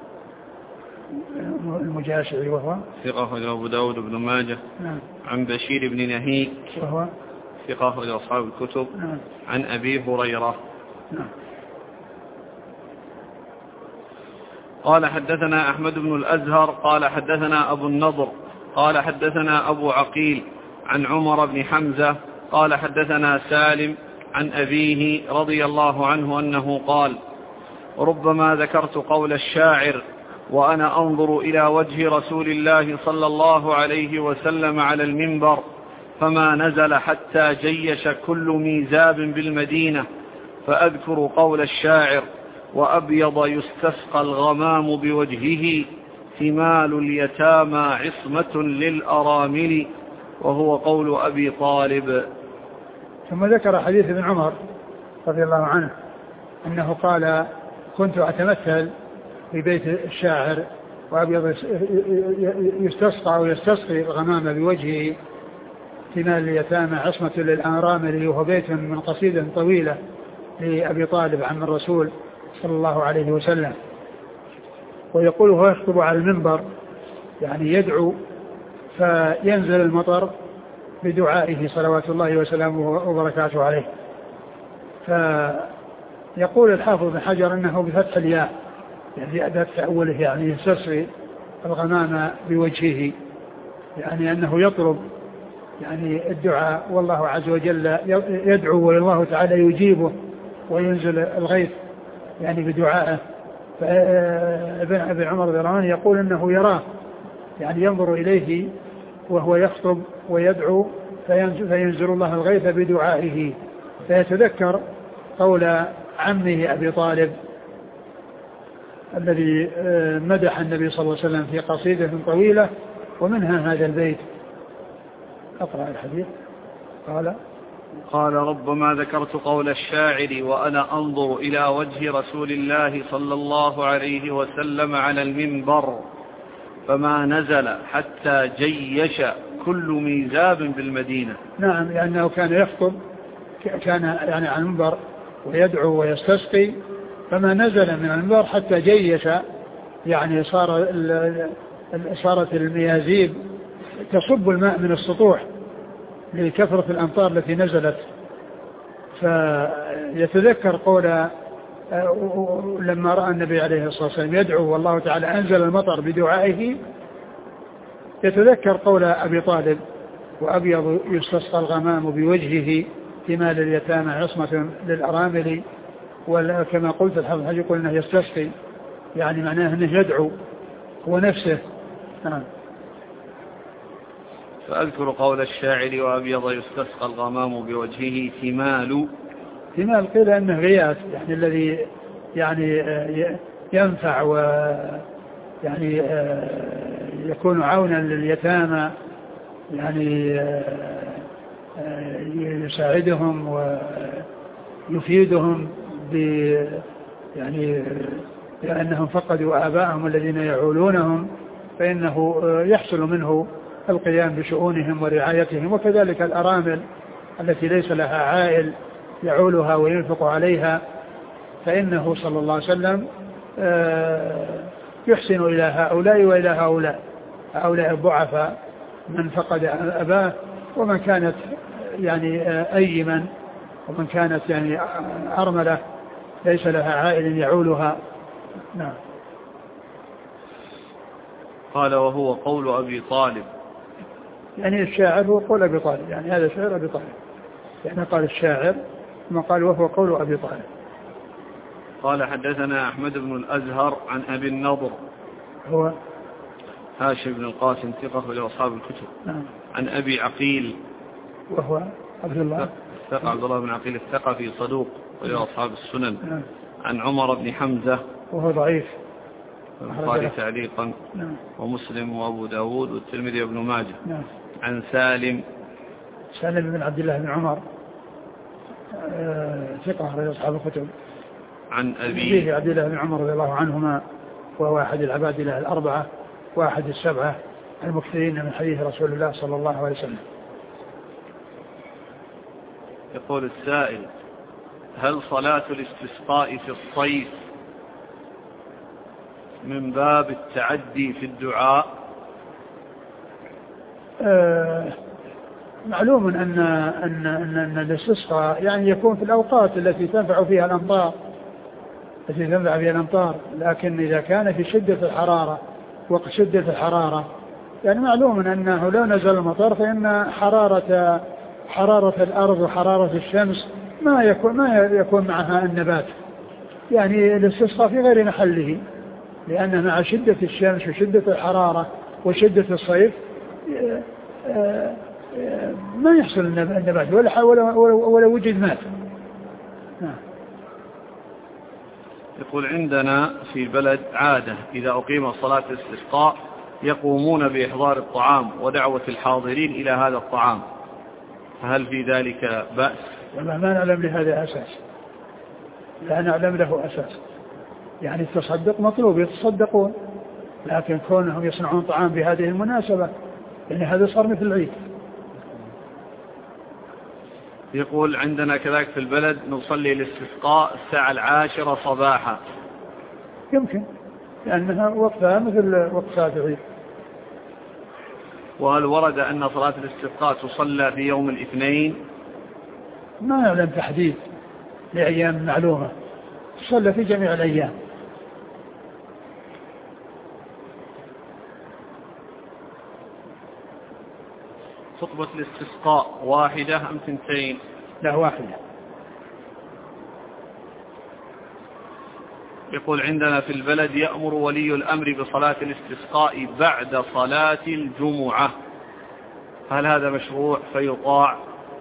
المجاشعي وهو ثقة أخرج أبو داود بن ماجه. نعم. عن بشير بن نهيك وهو ثقة أخرج أصحاب الكتب. نعم. عن أبي هريرة. نعم. قال حدثنا أحمد بن الأزهر قال حدثنا أبو النضر قال حدثنا أبو عقيل عن عمر بن حمزة قال حدثنا سالم عن أبيه رضي الله عنه أنه قال ربما ذكرت قول الشاعر وأنا أنظر إلى وجه رسول الله صلى الله عليه وسلم على المنبر فما نزل حتى جيش كل ميزاب بالمدينة فأذكر قول الشاعر وأبيض يستسقى الغمام بوجهه ثمال اليتامى عصمة للأرامل وهو قول أبي طالب. ثم ذكر حديث ابن عمر رضي الله عنه أنه قال كنت أتمثل في بيت الشاعر وأبيض يستسقى أو يستسقي الغمام بوجهه ثمال اليتامى عصمة للأرامل، وهو بيت من قصيدة طويلة لأبي طالب عم الرسول صلى الله عليه وسلم. ويقول هو يخطب على المنبر يعني يدعو فينزل المطر بدعائه صلوات الله وسلامه وبركاته عليه. فيقول الحافظ بن حجر أنه بفتح الياء يعني أداة تأوله يعني يستسقي الغمام بوجهه، يعني أنه يطلب يعني الدعاء والله عز وجل يدعو والله تعالى يجيبه وينزل الغيث يعني بدعائه. فابن عمر رضي الله عنه يقول انه يراه يعني ينظر اليه وهو يخطب ويدعو فينزل الله الغيث بدعائه، فيتذكر قول عمه ابي طالب الذي مدح النبي صلى الله عليه وسلم في قصيدة طويلة ومنها هذا البيت. اقرأ الحديث. قال قال ربما ذكرت قول الشاعر وأنا أنظر إلى وجه رسول الله صلى الله عليه وسلم على المنبر فما نزل حتى جيش كل ميزاب بالمدينة. نعم، لأنه كان يخطب كان يعني على المنبر ويدعو ويستسقي فما نزل من المنبر حتى جيش يعني صار صارت الميازيب تصب الماء من السطوح لكثرة الأمطار التي نزلت. فيتذكر قول لما رأى النبي عليه الصلاة والسلام يدعو والله تعالى أنزل المطر بدعائه، يتذكر قول أبي طالب وأبيض يستسقى الغمام بوجهه ثمال اليتامى عصمة للأرامل، وكما قلت الحافظ يقول أنه يستسقي يعني معناه أنه يدعو هو نفسه. نعم. فأذكر قول الشاعر وأبيض يستسقى الغمام بوجهه ثمال. ثمال قيل أنه غياث يعني الذي يعني ينفع و يعني يكون عونا لليتامى يعني يساعدهم ويفيدهم ب يعني لأنهم فقدوا آباءهم الذين يعولونهم فإنه يحصل منه القيام بشؤونهم ورعايتهم. وكذلك الأرامل التي ليس لها عائل يعولها وينفق عليها فإنه صلى الله عليه وسلم يحسن إلى هؤلاء وإلى هؤلاء هؤلاء الضعفاء من فقد أباه ومن كانت يعني أيما ومن كانت يعني أرملة ليس لها عائل يعولها. نعم. قال وهو قول أبي طالب. يعني الشاعر هو قول أبي طالب يعني هذا شعر أبي طالب يعني قال الشاعر ثم قال وهو قول أبي طالب. قال حدثنا أحمد بن الأزهر عن أبي النضر هو هاشم بن القاسم ثقة لأصحاب الكتب. نعم. عن أبي عقيل وهو عبد الله الثقة عبد الله بن عقيل الثقفي صدوق ولأصحاب السنن. نعم. عن عمر بن حمزة وهو ضعيف البخاري تعليقا. نعم. ومسلم وأبو داود والترمذي وابن ماجه. نعم. عن سالم سالم بن عبد الله بن عمر ثقة لأصحاب الكتب. عن أبيه عبد الله بن عمر رضي الله عنهما وهو أحد العبادلة الأربعة واحد السبعة المكثرين من حديث رسول الله صلى الله عليه وسلم. يقول السائل هل صلاة الاستسقاء في الصيف من باب التعدي في الدعاء؟ آه معلوم أن, أن, أن, أن الاستسقاء يعني يكون في الأوقات التي تنفع فيها الأمطار التي تنفع فيها الأمطار لكن إذا كان في شدة الحرارة وقت شدة الحرارة يعني معلوم أنه لو نزل المطر فإن حرارة حرارة الأرض وحرارة الشمس ما يكون ما يكون معها النبات يعني الاستسقاء في غير محله لأن مع شدة الشمس وشدة الحرارة وشدة الصيف ما يحصل النبات ولا ولا ولا وجد ماء. يقول عندنا في البلد عادة إذا أقيم صلاة الاستسقاء يقومون بإحضار الطعام ودعوة الحاضرين إلى هذا الطعام فهل في ذلك بأس؟ والله ما نعلم لهذا أساس لا نعلم له أساس يعني التصدق مطلوب يتصدقون لكن كونهم يصنعون طعام بهذه المناسبة يعني هذا صار مثل العيد. يقول عندنا كذلك في البلد نصلي الاستسقاء الساعة العاشرة صباحا يمكن لأنها وقتها مثل وقت صلاة العيد. وهل ورد أن صلاة الاستسقاء تصلى في يوم الاثنين؟ ما نعلم تحديد لأيام معلومة تصلى في جميع الأيام. خطبة الاستسقاء واحدة أم ثنتين؟ لا واحدة. يقول عندنا في البلد يأمر ولي الأمر بصلاة الاستسقاء بعد صلاة الجمعة هل هذا مشروع فيطاع؟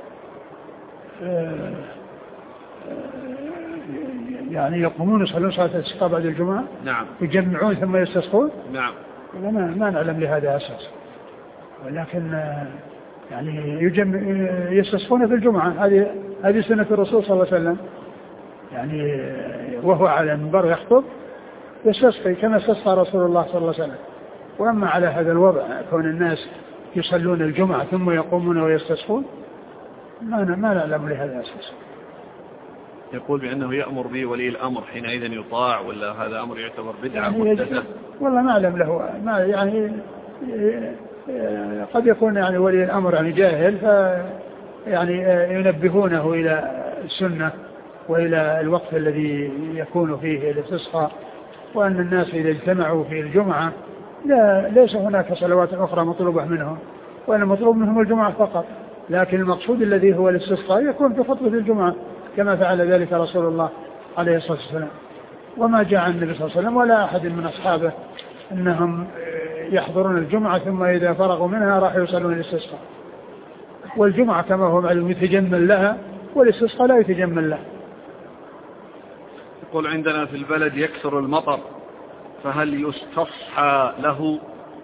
يعني يقومون يصلون صلاة الاستسقاء بعد الجمعة؟ نعم. يجمعون ثم يستسقون؟ نعم. ما, ما نعلم لهذا أساس ولكن يعني يجمع يستسقون في الجمعة هذه هذه سنة الرسول صلى الله عليه وسلم يعني وهو على المنبر يخطب يستسقي كما استسقى رسول الله صلى الله عليه وسلم. وأما على هذا الوضع كون الناس يصلون الجمعة ثم يقومون ويستسقون ما ما نعلم لهذا أساس. يقول بأنه يأمر به ولي الأمر حينئذ يطاع ولا هذا أمر يعتبر بدعة يعني محدثة؟ والله ما أعلم له ما يعني قد يكون يعني ولي الأمر يعني جاهل ف يعني ينبهونه إلى السنة وإلى الوقت الذي يكون فيه الاستسقاء وأن الناس إذا اجتمعوا في الجمعة لا ليس هناك صلوات أخرى مطلوبة منهم وأن مطلوب منهم الجمعة فقط لكن المقصود الذي هو الاستسقاء يكون في خطبة الجمعة كما فعل ذلك رسول الله عليه الصلاة والسلام. وما جاء عن النبي صلى الله عليه وسلم ولا أحد من أصحابه أنهم يحضرون الجمعة ثم إذا فرغوا منها راح يصلون الاستسقاء. والجمعة كما هو معلوم يتجمل لها والاستسقاء لا يتجمل لها. يقول عندنا في البلد يكثر المطر فهل يستصحى له؟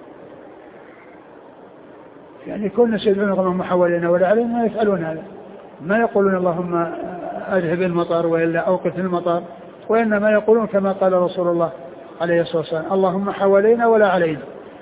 يعني كل الناس يدعون اللهم حوالينا ولا علينا ما يفعلون هذا، ما يقولون اللهم أذهب المطر وإلا أوقف المطر، وإنما يقولون كما قال رسول الله عليه الصلاة والسلام اللهم حوالينا ولا علينا.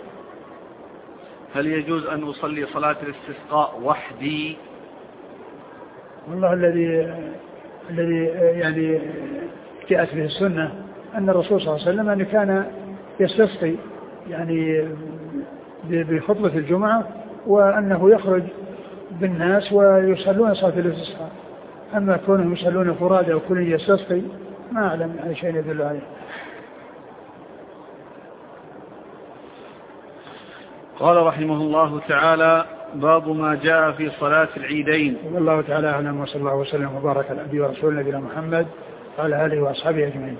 هل يجوز أن أصلي صلاة الاستسقاء وحدي؟ والله الذي الذي يعني جاءت به السنة أن الرسول صلى الله عليه وسلم أن كان يستسقي يعني بخطبة الجمعة وأنه يخرج بالناس ويصلون صلاة الاستسقاء. أما كونهم يصلون فرادى وكل يستسقي ما أعلم أي شيء يدل عليه. قال رحمه الله تعالى باب ما جاء في صلاة العيدين. والله تعالى أعلم وصلى الله وسلم وبارك على عبده ورسوله نبينا محمد وعلى آله وأصحابه أجمعين.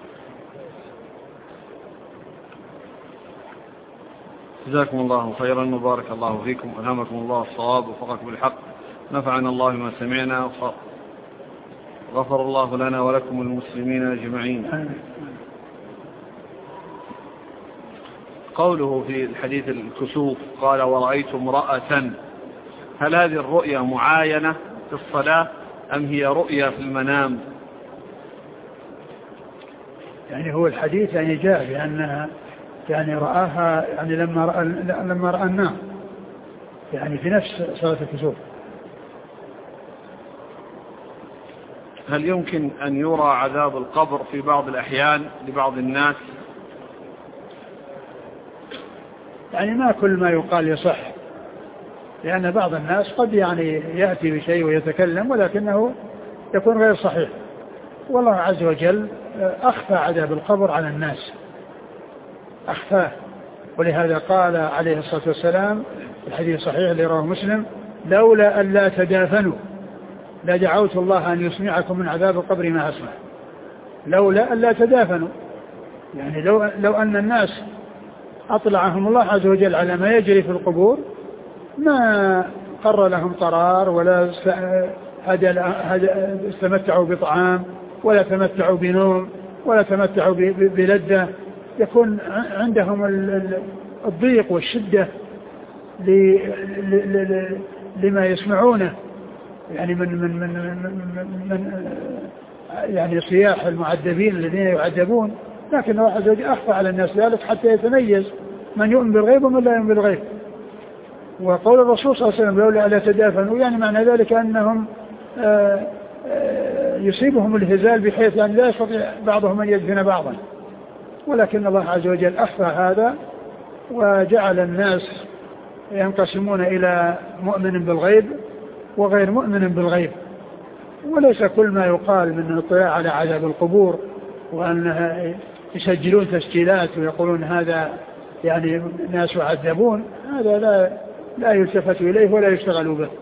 جزاكم الله خيرا وبارك الله فيكم ألهمكم الله الصواب ووفقكم بالحق، نفعنا الله ما سمعنا، غفر الله لنا ولكم المسلمين أجمعين. قوله في الحديث الكسوف قال ورأيت امرأة، هل هذه الرؤيا معاينة في الصلاة أم هي رؤيا في المنام؟ يعني هو الحديث يعني جاء بأنها يعني رآها يعني لما رأى لما رأى النار يعني في نفس صلاة الكسوف. هل يمكن أن يرى عذاب القبر في بعض الأحيان لبعض الناس؟ يعني ما كل ما يقال يصح، لأن بعض الناس قد يعني يأتي بشيء ويتكلم ولكنه يكون غير صحيح. والله عز وجل أخفى عذاب القبر على الناس، أخفاه، ولهذا قال عليه الصلاة والسلام في الحديث الصحيح اللي رواه مسلم لولا أن لا تدافنوا لدعوت الله أن يسمعكم من عذاب القبر ما أسمع. لولا أن لا تدافنوا يعني لو, لو أن الناس أطلعهم الله عز وجل على ما يجري في القبور ما قر لهم قرار ولا استمتعوا بطعام ولا تمتعوا بنوم ولا تمتعوا بلذة، يكون عندهم الضيق والشدة لما يسمعونه يعني من من من من, من يعني صياح المعذبين الذين يعذبون. لكن الله عز وجل أخفى على الناس ذلك حتى يتميز من يؤمن بالغيب ومن لا يؤمن بالغيب. وقول الرسول صلى الله عليه وسلم لولا ألا تدافنوا يعني معنى ذلك أنهم آآ آآ يصيبهم الهزال بحيث يعني لا يستطيع بعضهم أن يدفن بعضا، ولكن الله عز وجل أخفى هذا وجعل الناس ينقسمون إلى مؤمن بالغيب وغير مؤمن بالغيب. وليس كل ما يقال من الاطلاع على عذاب القبور وأنها يسجلون تسجيلات ويقولون هذا يعني ناس يعذبون، هذا لا لا يلتفت إليه ولا يشتغل به.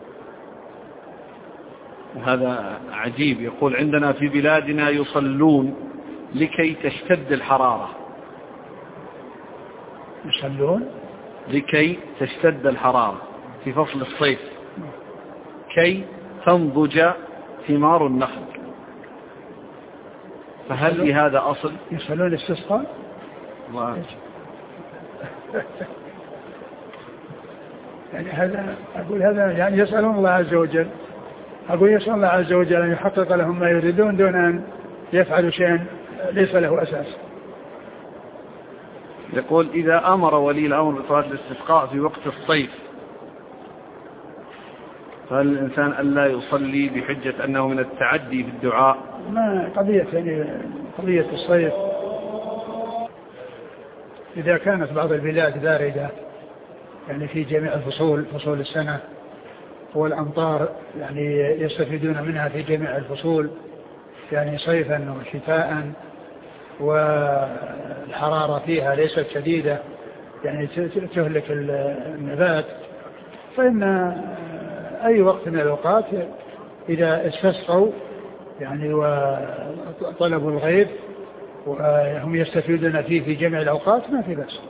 هذا عجيب. يقول عندنا في بلادنا يصلون لكي تشتد الحرارة. يصلون لكي تشتد الحرارة في فصل الصيف كي تنضج ثمار النخل، فهل لهذا أصل؟ يصلون الاستسقاء و... يعني هذا أقول هذا يعني يسألون الله عز وجل، أقول يسأل الله عز وجل أن يحقق لهم ما يريدون دون أن يفعلوا شيئا ليس له أساس. يقول إذا أمر ولي الأمر بصلاة الاستسقاء في وقت الصيف فهل الإنسان ألا يصلي بحجة أنه من التعدي في الدعاء؟ ما قضية يعني قضية الصيف إذا كانت بعض البلاد باردة يعني في جميع الفصول فصول السنة والأمطار يعني يستفيدون منها في جميع الفصول يعني صيفا وشتاء والحرارة فيها ليست شديدة يعني تهلك النبات، فإن أي وقت من الأوقات إذا استسقوا يعني وطلبوا الغيث وهم يستفيدون فيه في جميع الأوقات ما في بأس.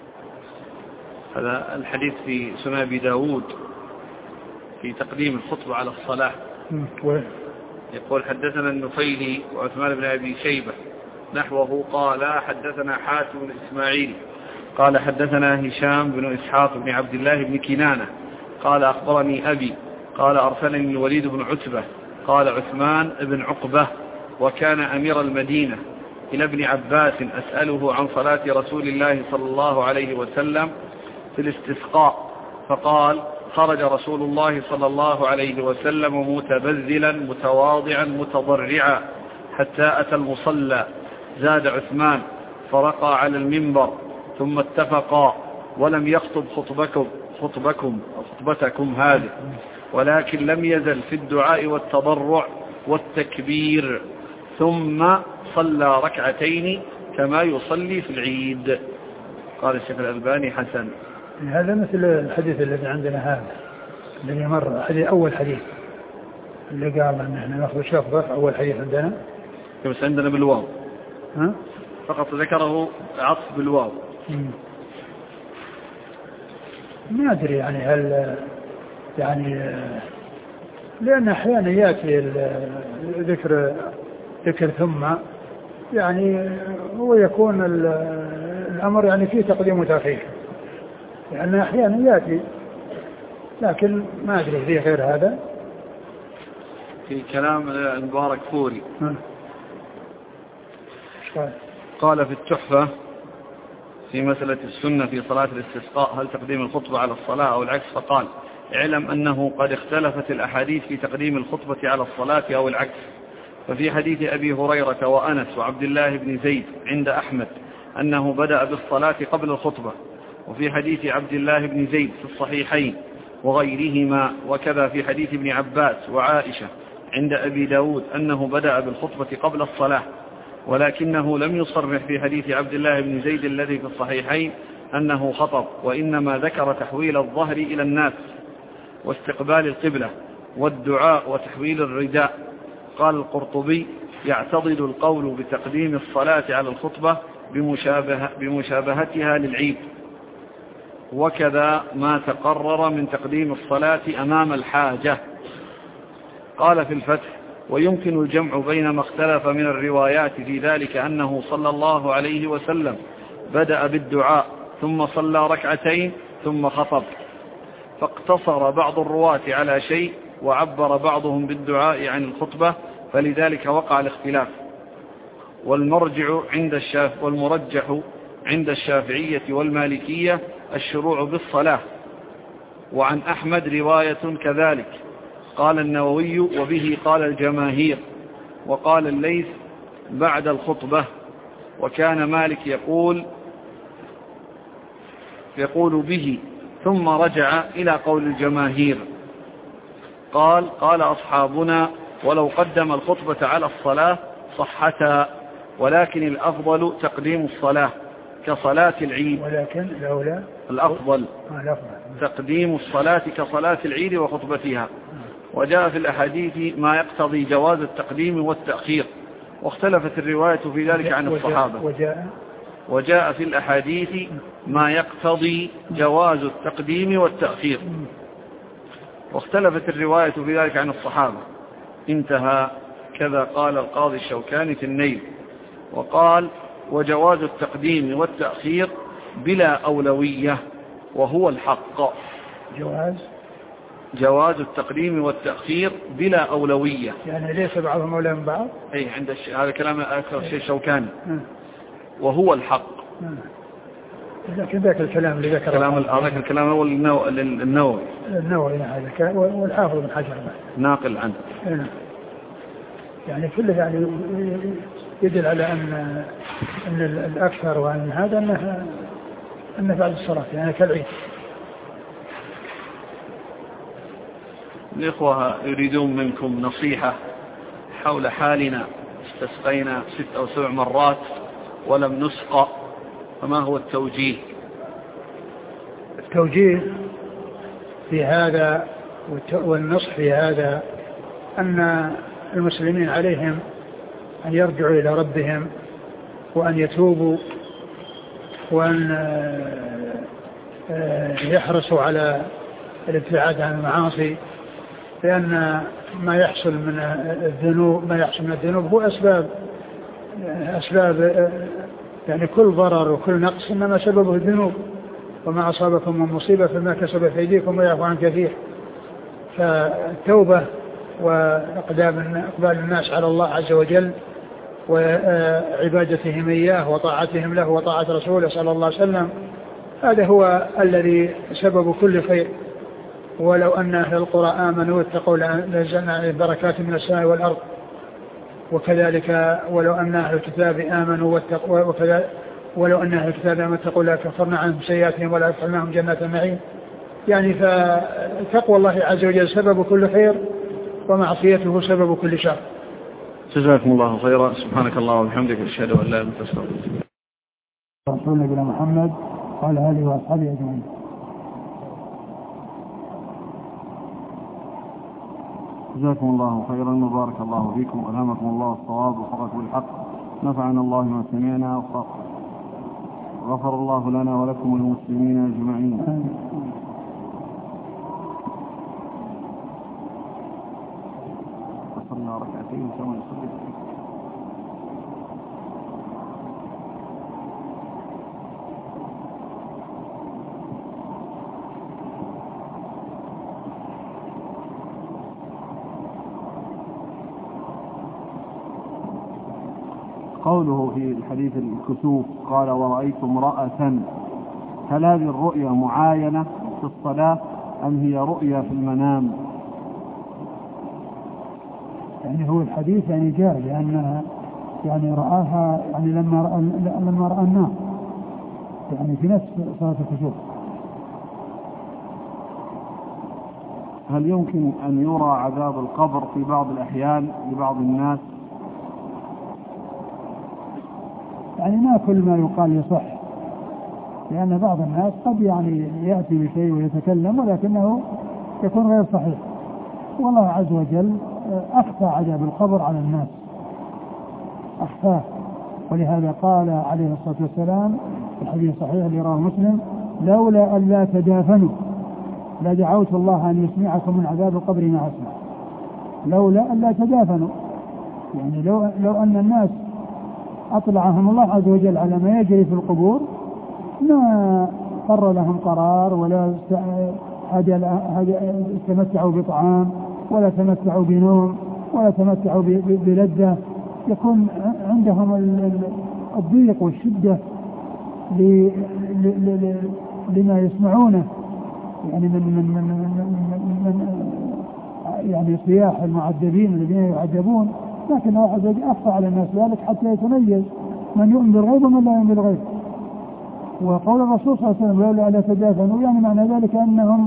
هذا الحديث في سنن أبي داود في تقديم الخطبة على الصلاة. يقول حدثنا النفيلي وعثمان بن أبي شيبة نحوه قال حدثنا حاتم بن إسماعيل قال حدثنا هشام بن إسحاق بن عبد الله بن كنانة قال أخبرني أبي قال أرسلني الوليد بن عتبة قال عثمان بن عقبة وكان أمير المدينة إلى ابن عباس أسأله عن صلاة رسول الله صلى الله عليه وسلم في الاستسقاء فقال خرج رسول الله صلى الله عليه وسلم متبذلا متواضعا متضرعا حتى أتى المصلى زاد عثمان فرقى على المنبر ثم اتفقا ولم يخطب خطبكم خطبكم خطبتكم هذه ولكن لم يزل في الدعاء والتضرع والتكبير ثم صلى ركعتين كما يصلي في العيد. قال الشيخ الألباني حسن. هذا مثل الحديث الذي عندنا هذا الذي مر حديث أول حديث اللي قال أن احنا نأخذ شفرة أول حديث عندنا بس عندنا بالواو ها؟ فقط ذكره عطف بالواو. ما أدري يعني هل يعني لأن أحيانا يأتي ذكر ذكر ثم يعني هو يكون الأمر يعني فيه تقديم وتأخير لأن أحيانا يأتي لكن ما أدري فيه غير هذا. في كلام المبارك فوري قال قال في التحفة في مسألة السنة في صلاة الاستسقاء هل تقديم الخطبة على الصلاة أو العكس فقال اعلم أنه قد اختلفت الأحاديث في تقديم الخطبة على الصلاة أو العكس ففي حديث أبي هريرة وأنس وعبد الله بن زيد عند أحمد أنه بدأ بالصلاة قبل الخطبة وفي حديث عبد الله بن زيد في الصحيحين وغيرهما وكذا في حديث ابن عباس وعائشة عند أبي داود أنه بدأ بالخطبة قبل الصلاة ولكنه لم يصرح في حديث عبد الله بن زيد الذي في الصحيحين أنه خطب وإنما ذكر تحويل الظهر إلى الناس واستقبال القبلة والدعاء وتحويل الرداء. قال القرطبي يعتضد القول بتقديم الصلاة على الخطبة بمشابهة بمشابهتها للعيد وكذا ما تقرر من تقديم الصلاة أمام الحاجة. قال في الفتح ويمكن الجمع بين ما اختلف من الروايات في ذلك أنه صلى الله عليه وسلم بدأ بالدعاء ثم صلى ركعتين ثم خطب فاقتصر بعض الرواة على شيء وعبر بعضهم بالدعاء عن الخطبة فلذلك وقع الاختلاف. والمرجع عند الشاف والمرجح عند الشافعية والمالكية الشروع بالصلاة وعن أحمد رواية كذلك. قال النووي وبه قال الجماهير وقال الليث بعد الخطبة وكان مالك يقول يقول به ثم رجع إلى قول الجماهير. قال قال أصحابنا ولو قدم الخطبة على الصلاة صحتا ولكن الأفضل تقديم الصلاة كصلاة العيد ولكن الأولى الأفضل تقديم الصلاة كصلاة العيد وخطبتها. وجاء في الأحاديث ما يقتضي جواز التقديم والتأخير واختلفت الرواية في ذلك عن الصحابة. وجاء, وجاء في الأحاديث ما يقتضي جواز التقديم والتأخير واختلفت الرواية في ذلك عن الصحابة. انتهى. كذا قال القاضي الشوكاني في النيل. وقال وجواز التقديم والتأخير بلا أولوية وهو الحق. جواز جواز التقديم والتأخير بلا أولوية يعني ليس بعضهم أولى من بعض. أي عند الش... هذا كلام أكثر شيء شوكاني وهو الحق. لكن ذاك الكلام اللي ذكره كلام ذاك الكلام هو النو... النووي النووي هذا والحافظ بن حجر ناقل عنه يعني كله يعني يدل على أن أن الأكثر وأن هذا أنه أنه بعد الصلاة يعني كالعيد. الإخوة يريدون منكم نصيحة حول حالنا استسقينا ست أو سبع مرات ولم نسقى فما هو التوجيه؟ التوجيه في هذا والنصح في هذا أن المسلمين عليهم أن يرجعوا إلى ربهم وأن يتوبوا وأن يحرصوا على الابتعاد عن المعاصي، لأن ما يحصل من الذنوب ما يحصل من الذنوب هو أسباب أسباب يعني كل ضرر وكل نقص إنما سببه الذنوب، وما أصابكم من مصيبة فما كسبت أيديكم ويعفو عن كثير. فالتوبة وإقدام إقبال الناس على الله عز وجل وعبادتهم إياه وطاعتهم له وطاعة رسوله صلى الله عليه وسلم، هذا هو الذي سبب كل خير. ولو أن أهل القرى آمنوا واتقوا لنزلنا عليهم بركات من السماء والأرض، وكذلك ولو أن أهل الكتاب آمنوا واتقوا وكذلك ولو أن أهل الكتاب آمنوا واتقوا لكفرنا عنهم سيئاتهم ولا أدخلناهم جنات النعيم. يعني فتقوى الله عز وجل سبب كل خير ومعصيته سبب كل شر. جزاكم الله خيرا. سبحانك الله وبحمدك أشهد أن لا إله إلا أنت أستغفرك. رسول نبينا محمد وعلى آله وأصحابه أجمعين. جزاكم الله خيرا وبارك الله فيكم وألهمكم الله الصواب وفقكم الحق، نفعنا الله ما سمعنا وغفر الله لنا ولكم والمسلمين أجمعين. وصلنا ركعتين كما نصلي. قوله في الحديث الكسوف قال ورأيت امرأة، هل هذه الرؤيا معاينة في الصلاة أم هي رؤيا في المنام؟ يعني هو الحديث يعني جاء لأنها يعني رآها يعني لما رأى لما رأى النار يعني في نفس صلاة الكسوف. هل يمكن أن يرى عذاب القبر في بعض الأحيان لبعض الناس؟ يعني ما كل ما يقال يصح، لأن بعض الناس قد يعني يأتي بشيء ويتكلم ولكنه يكون غير صحيح. والله عز وجل أخفى عذاب القبر على الناس، أخفاه، ولهذا قال عليه الصلاة والسلام في الحديث الصحيح اللي رواه مسلم: لولا أن لا تدافنوا لدعوت الله أن يسمعكم من عذاب القبر ما أسمع. لولا أن لا تدافنوا، يعني لو, لو أن الناس أطلعهم الله عز وجل على ما يجري في القبور ما قرر لهم قرار ولا تمتعوا بطعام ولا تمتعوا بنوم ولا تمتعوا بلذة، يكون عندهم الضيق والشدة لما يسمعونه يعني من من من من من يعني صياح المعذبين الذين يعذبون. لكن الله عز وجل أخفى على الناس ذلك حتى يتميز من يؤمن بالغيب ومن لا يؤمن بالغيب. وقول الرسول صلى الله عليه وسلم لولا ألا تدافنوا، يعني معنى ذلك أنهم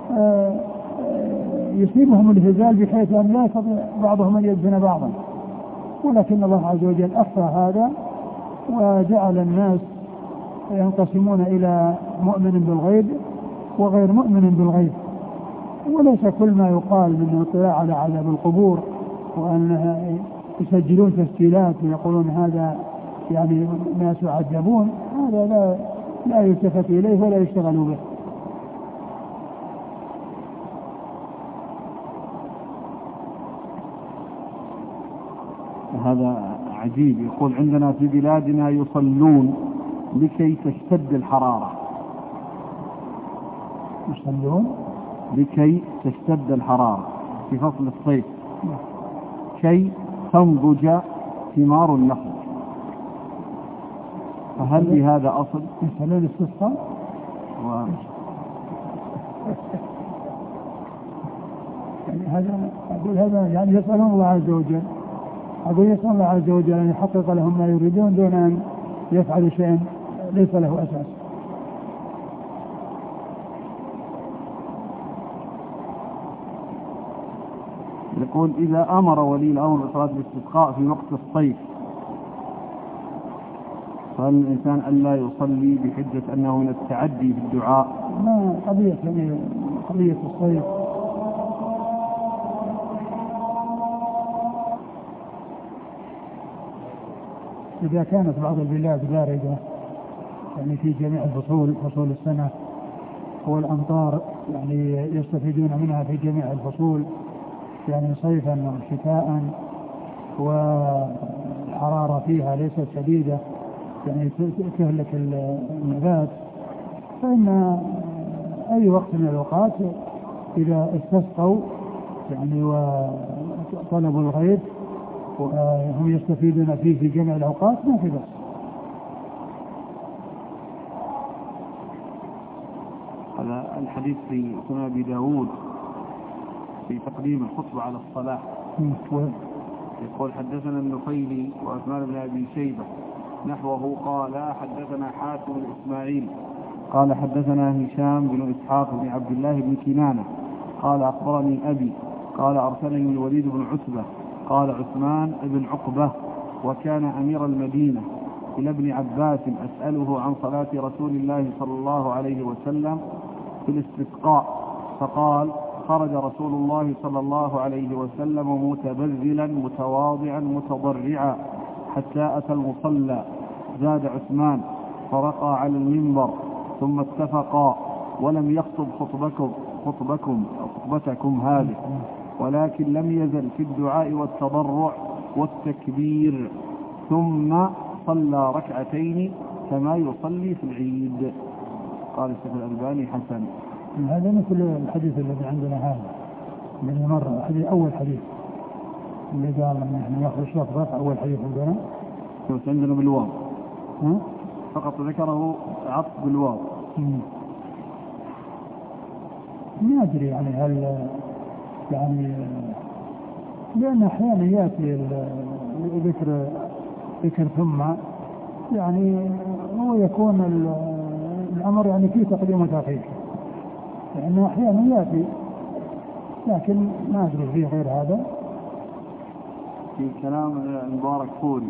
يصيبهم الهزال بحيث أن لا يستطيع بعضهم أن يدفن بعضا، ولكن الله عز وجل أخفى هذا وجعل الناس ينقسمون إلى مؤمن بالغيب وغير مؤمن بالغيب. وليس كل ما يقال من اطلاع على عذاب القبور وأن يسجلون تسجيلات ويقولون هذا يعني ناس يعذبون، هذا لا لا يلتفت إليه ولا يشتغل به. هذا عجيب. يقول عندنا في بلادنا يصلون لكي تشتد الحرارة. يصلون لكي تشتد الحرارة في فصل الصيف كي تنضج ثمار النخل، فهل بهذا أصل؟ يصلون الاستسقاء و... يعني هذا أقول هذا يعني يسألون الله عز وجل، أقول يسأل الله عز وجل أن يحقق لهم ما يريدون دون أن يفعلوا شيئا ليس له أساس. يقول إذا أمر ولي الأمر بصلاة الاستسقاء في وقت الصيف فهل الإنسان ألا يصلي بحجة أنه من التعدي في الدعاء؟ ما قضية قضية الصيف إذا كانت بعض البلاد باردة يعني في جميع الفصول فصول السنة والأمطار يعني يستفيدون منها في جميع الفصول يعني صيفا وشتاء والحرارة فيها ليست شديدة يعني تهلك النبات، فإن أي وقت من الأوقات إذا استسقوا يعني وطلبوا الغيث وهم يستفيدون فيه في جميع الأوقات ما في بس. هذا الحديث في سنن أبي داود في تقديم الخطبة على الصلاة يقول حدثنا النفيلي وعثمان بن أبي شيبة نحوه قال حدثنا حاتم الإسماعيلي قال حدثنا هشام بن إسحاق بن عبد الله بن كنانة قال أخبرني أبي قال أرسلني الوليد بن عتبة قال عثمان بن عقبة وكان أمير المدينة إلى ابن عباس أسأله عن صلاة رسول الله صلى الله عليه وسلم في الاستسقاء فقال خرج رسول الله صلى الله عليه وسلم متبذلا متواضعا متضرعا حتى أتى المصلى. زاد عثمان فرقى على المنبر ثم اتفقا ولم يخطب خطبكم خطبكم أو خطبتكم هذه ولكن لم يزل في الدعاء والتضرع والتكبير ثم صلى ركعتين كما يصلي في العيد. قال الشيخ الألباني حسن. هذا مثل الحديث الذي عندنا هذا الذي مر حديث أول حديث اللي قال نحن نأخذ شوط رفع أول حديث عندنا بس عندنا بالواو فقط ذكره عطف بالواو. ما أدري يعني هل يعني لأن أحيانا يأتي ذكر ذكر ثم يعني هو يكون الأمر يعني فيه تقديم وتأخير لأنه أحيانا يأتي لكن ما أدري فيه غير هذا. في كلام المبارك فوري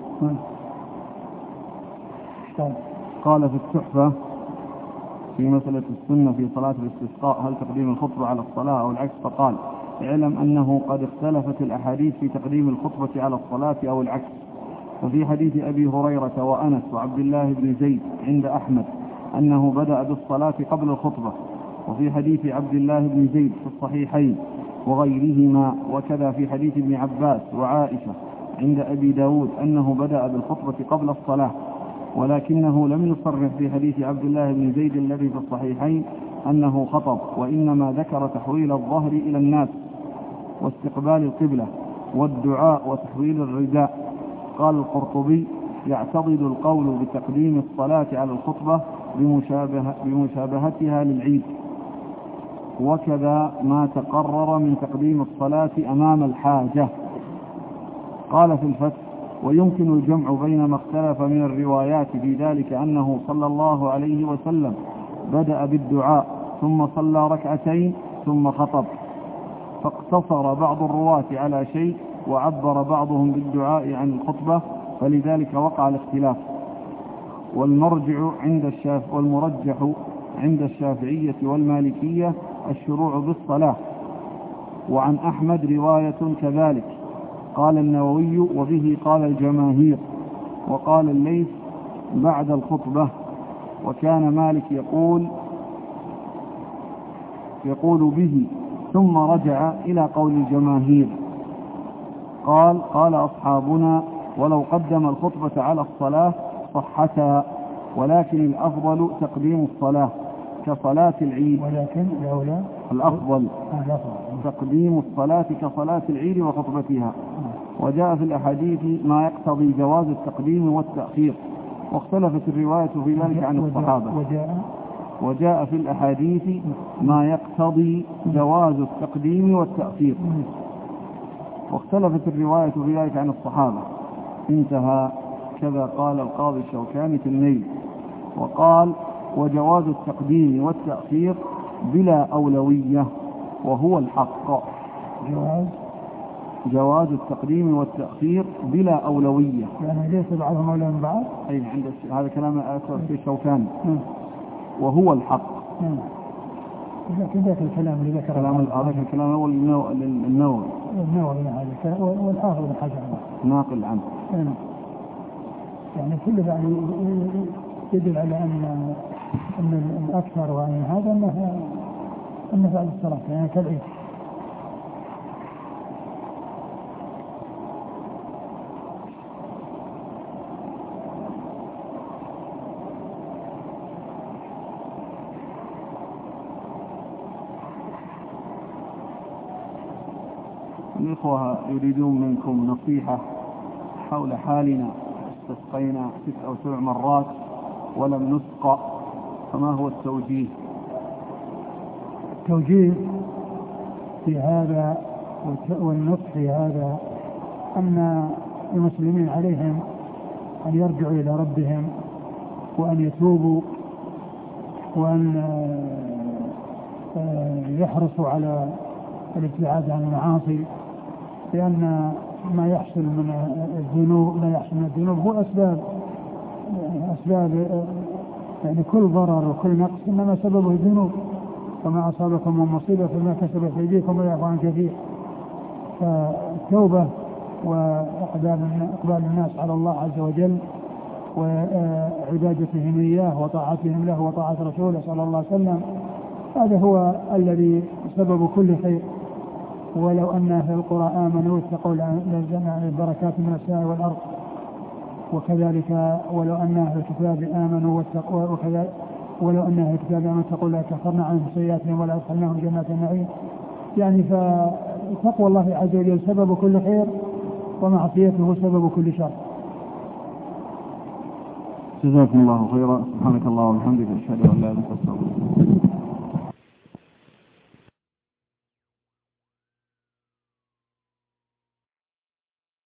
طيب. قال في التحفة في مسألة السنة في صلاة الاستسقاء هل تقديم الخطبة على الصلاة أو العكس فقال اعلم أنه قد اختلفت الأحاديث في تقديم الخطبة على الصلاة أو العكس. ففي حديث أبي هريرة وأنس وعبد الله بن زيد عند أحمد أنه بدأ بالصلاة قبل الخطبة وفي حديث عبد الله بن زيد في الصحيحين وغيرهما وكذا في حديث ابن عباس وعائشة عند أبي داود أنه بدأ بالخطبة قبل الصلاة ولكنه لم يصرح في حديث عبد الله بن زيد الذي في الصحيحين أنه خطب وإنما ذكر تحويل الظهر إلى الناس واستقبال القبلة والدعاء وتحويل الرداء. قال القرطبي يعتضد القول بتقديم الصلاة على الخطبة بمشابهة بمشابهتها للعيد وكذا ما تقرر من تقديم الصلاة أمام الحاجة. قال في الفتح ويمكن الجمع بين ما اختلف من الروايات في ذلك أنه صلى الله عليه وسلم بدأ بالدعاء ثم صلى ركعتين ثم خطب فاقتصر بعض الرواة على شيء وعبر بعضهم بالدعاء عن الخطبة فلذلك وقع الاختلاف. والمرجع عند الشاف والمرجح عند الشافعية والمالكية الشروع بالصلاة وعن أحمد رواية كذلك. قال النووي وبه قال الجماهير وقال الليث بعد الخطبة وكان مالك يقول يقول به ثم رجع إلى قول الجماهير. قال قال أصحابنا ولو قدم الخطبة على الصلاة صحتها ولكن الأفضل تقديم الصلاة كصلاة العيد ولكن الأولى الأفضل تقديم الصلاة كصلاة العيد وخطبتها. وجاء في الأحاديث ما يقتضي جواز التقديم والتأخير واختلفت الرواية في ذلك عن الصحابة. وجاء, وجاء في الأحاديث ما يقتضي جواز التقديم والتأخير واختلفت الرواية في ذلك عن الصحابة. انتهى. كذا قال القاضي الشوكاني في النيل. وقال وجواز التقديم والتأخير بلا أولوية وهو الحق. جواز جواز التقديم والتأخير بلا أولوية يعني ليس بعضهم أولى من بعض. أي عند هذا كلام في الشوكاني وهو الحق. لكن ذاك الكلام اللي ذكر كلام هذا الكلام هو النووي النووي هذا والحافظ بن حجر ناقل عنه. يعني كل يعني يدل على أن أن الأكثر وأن هذا أنه أنه بعد الصلاة يعني كالعيد. الإخوة يريدون منكم نصيحة حول حالنا، استسقينا ست أو سبع مرات ولم نسقى، فما هو التوجيه؟ التوجيه في هذا والنصح في هذا أن المسلمين عليهم أن يرجعوا إلى ربهم وأن يتوبوا وأن يحرصوا على الابتعاد عن المعاصي، لأن ما يحصل من الذنوب ما يحصل من الذنوب هو أسباب أسباب يعني كل ضرر وكل نقص إنما سببه الذنوب، وما أصابكم من مصيبة فما كسبت أيديكم ويعفو عن كثير. فالتوبة وإقبال الناس على الله عز وجل وعبادتهم إياه وطاعتهم له وطاعة رسوله صلى الله عليه وسلم، هذا هو الذي سبب كل خير. ولو أن أهل القرى آمنوا واتقوا لنزلنا البركات من السماء والأرض، وكذلك ولو أن أهل الكتاب آمنوا واتقوا وكذلك ولو أن أهل الكتاب آمنوا واتقوا لكفرنا عنهم سيئاتهم ولا أدخلناهم جنات النعيم. يعني فتقوى الله عز وجل سبب كل خير ومعصيته سبب كل شر. جزاكم الله خيرا. سبحانك اللهم وبحمدك أشهد أن لا إله إلا أنت أستغفرك.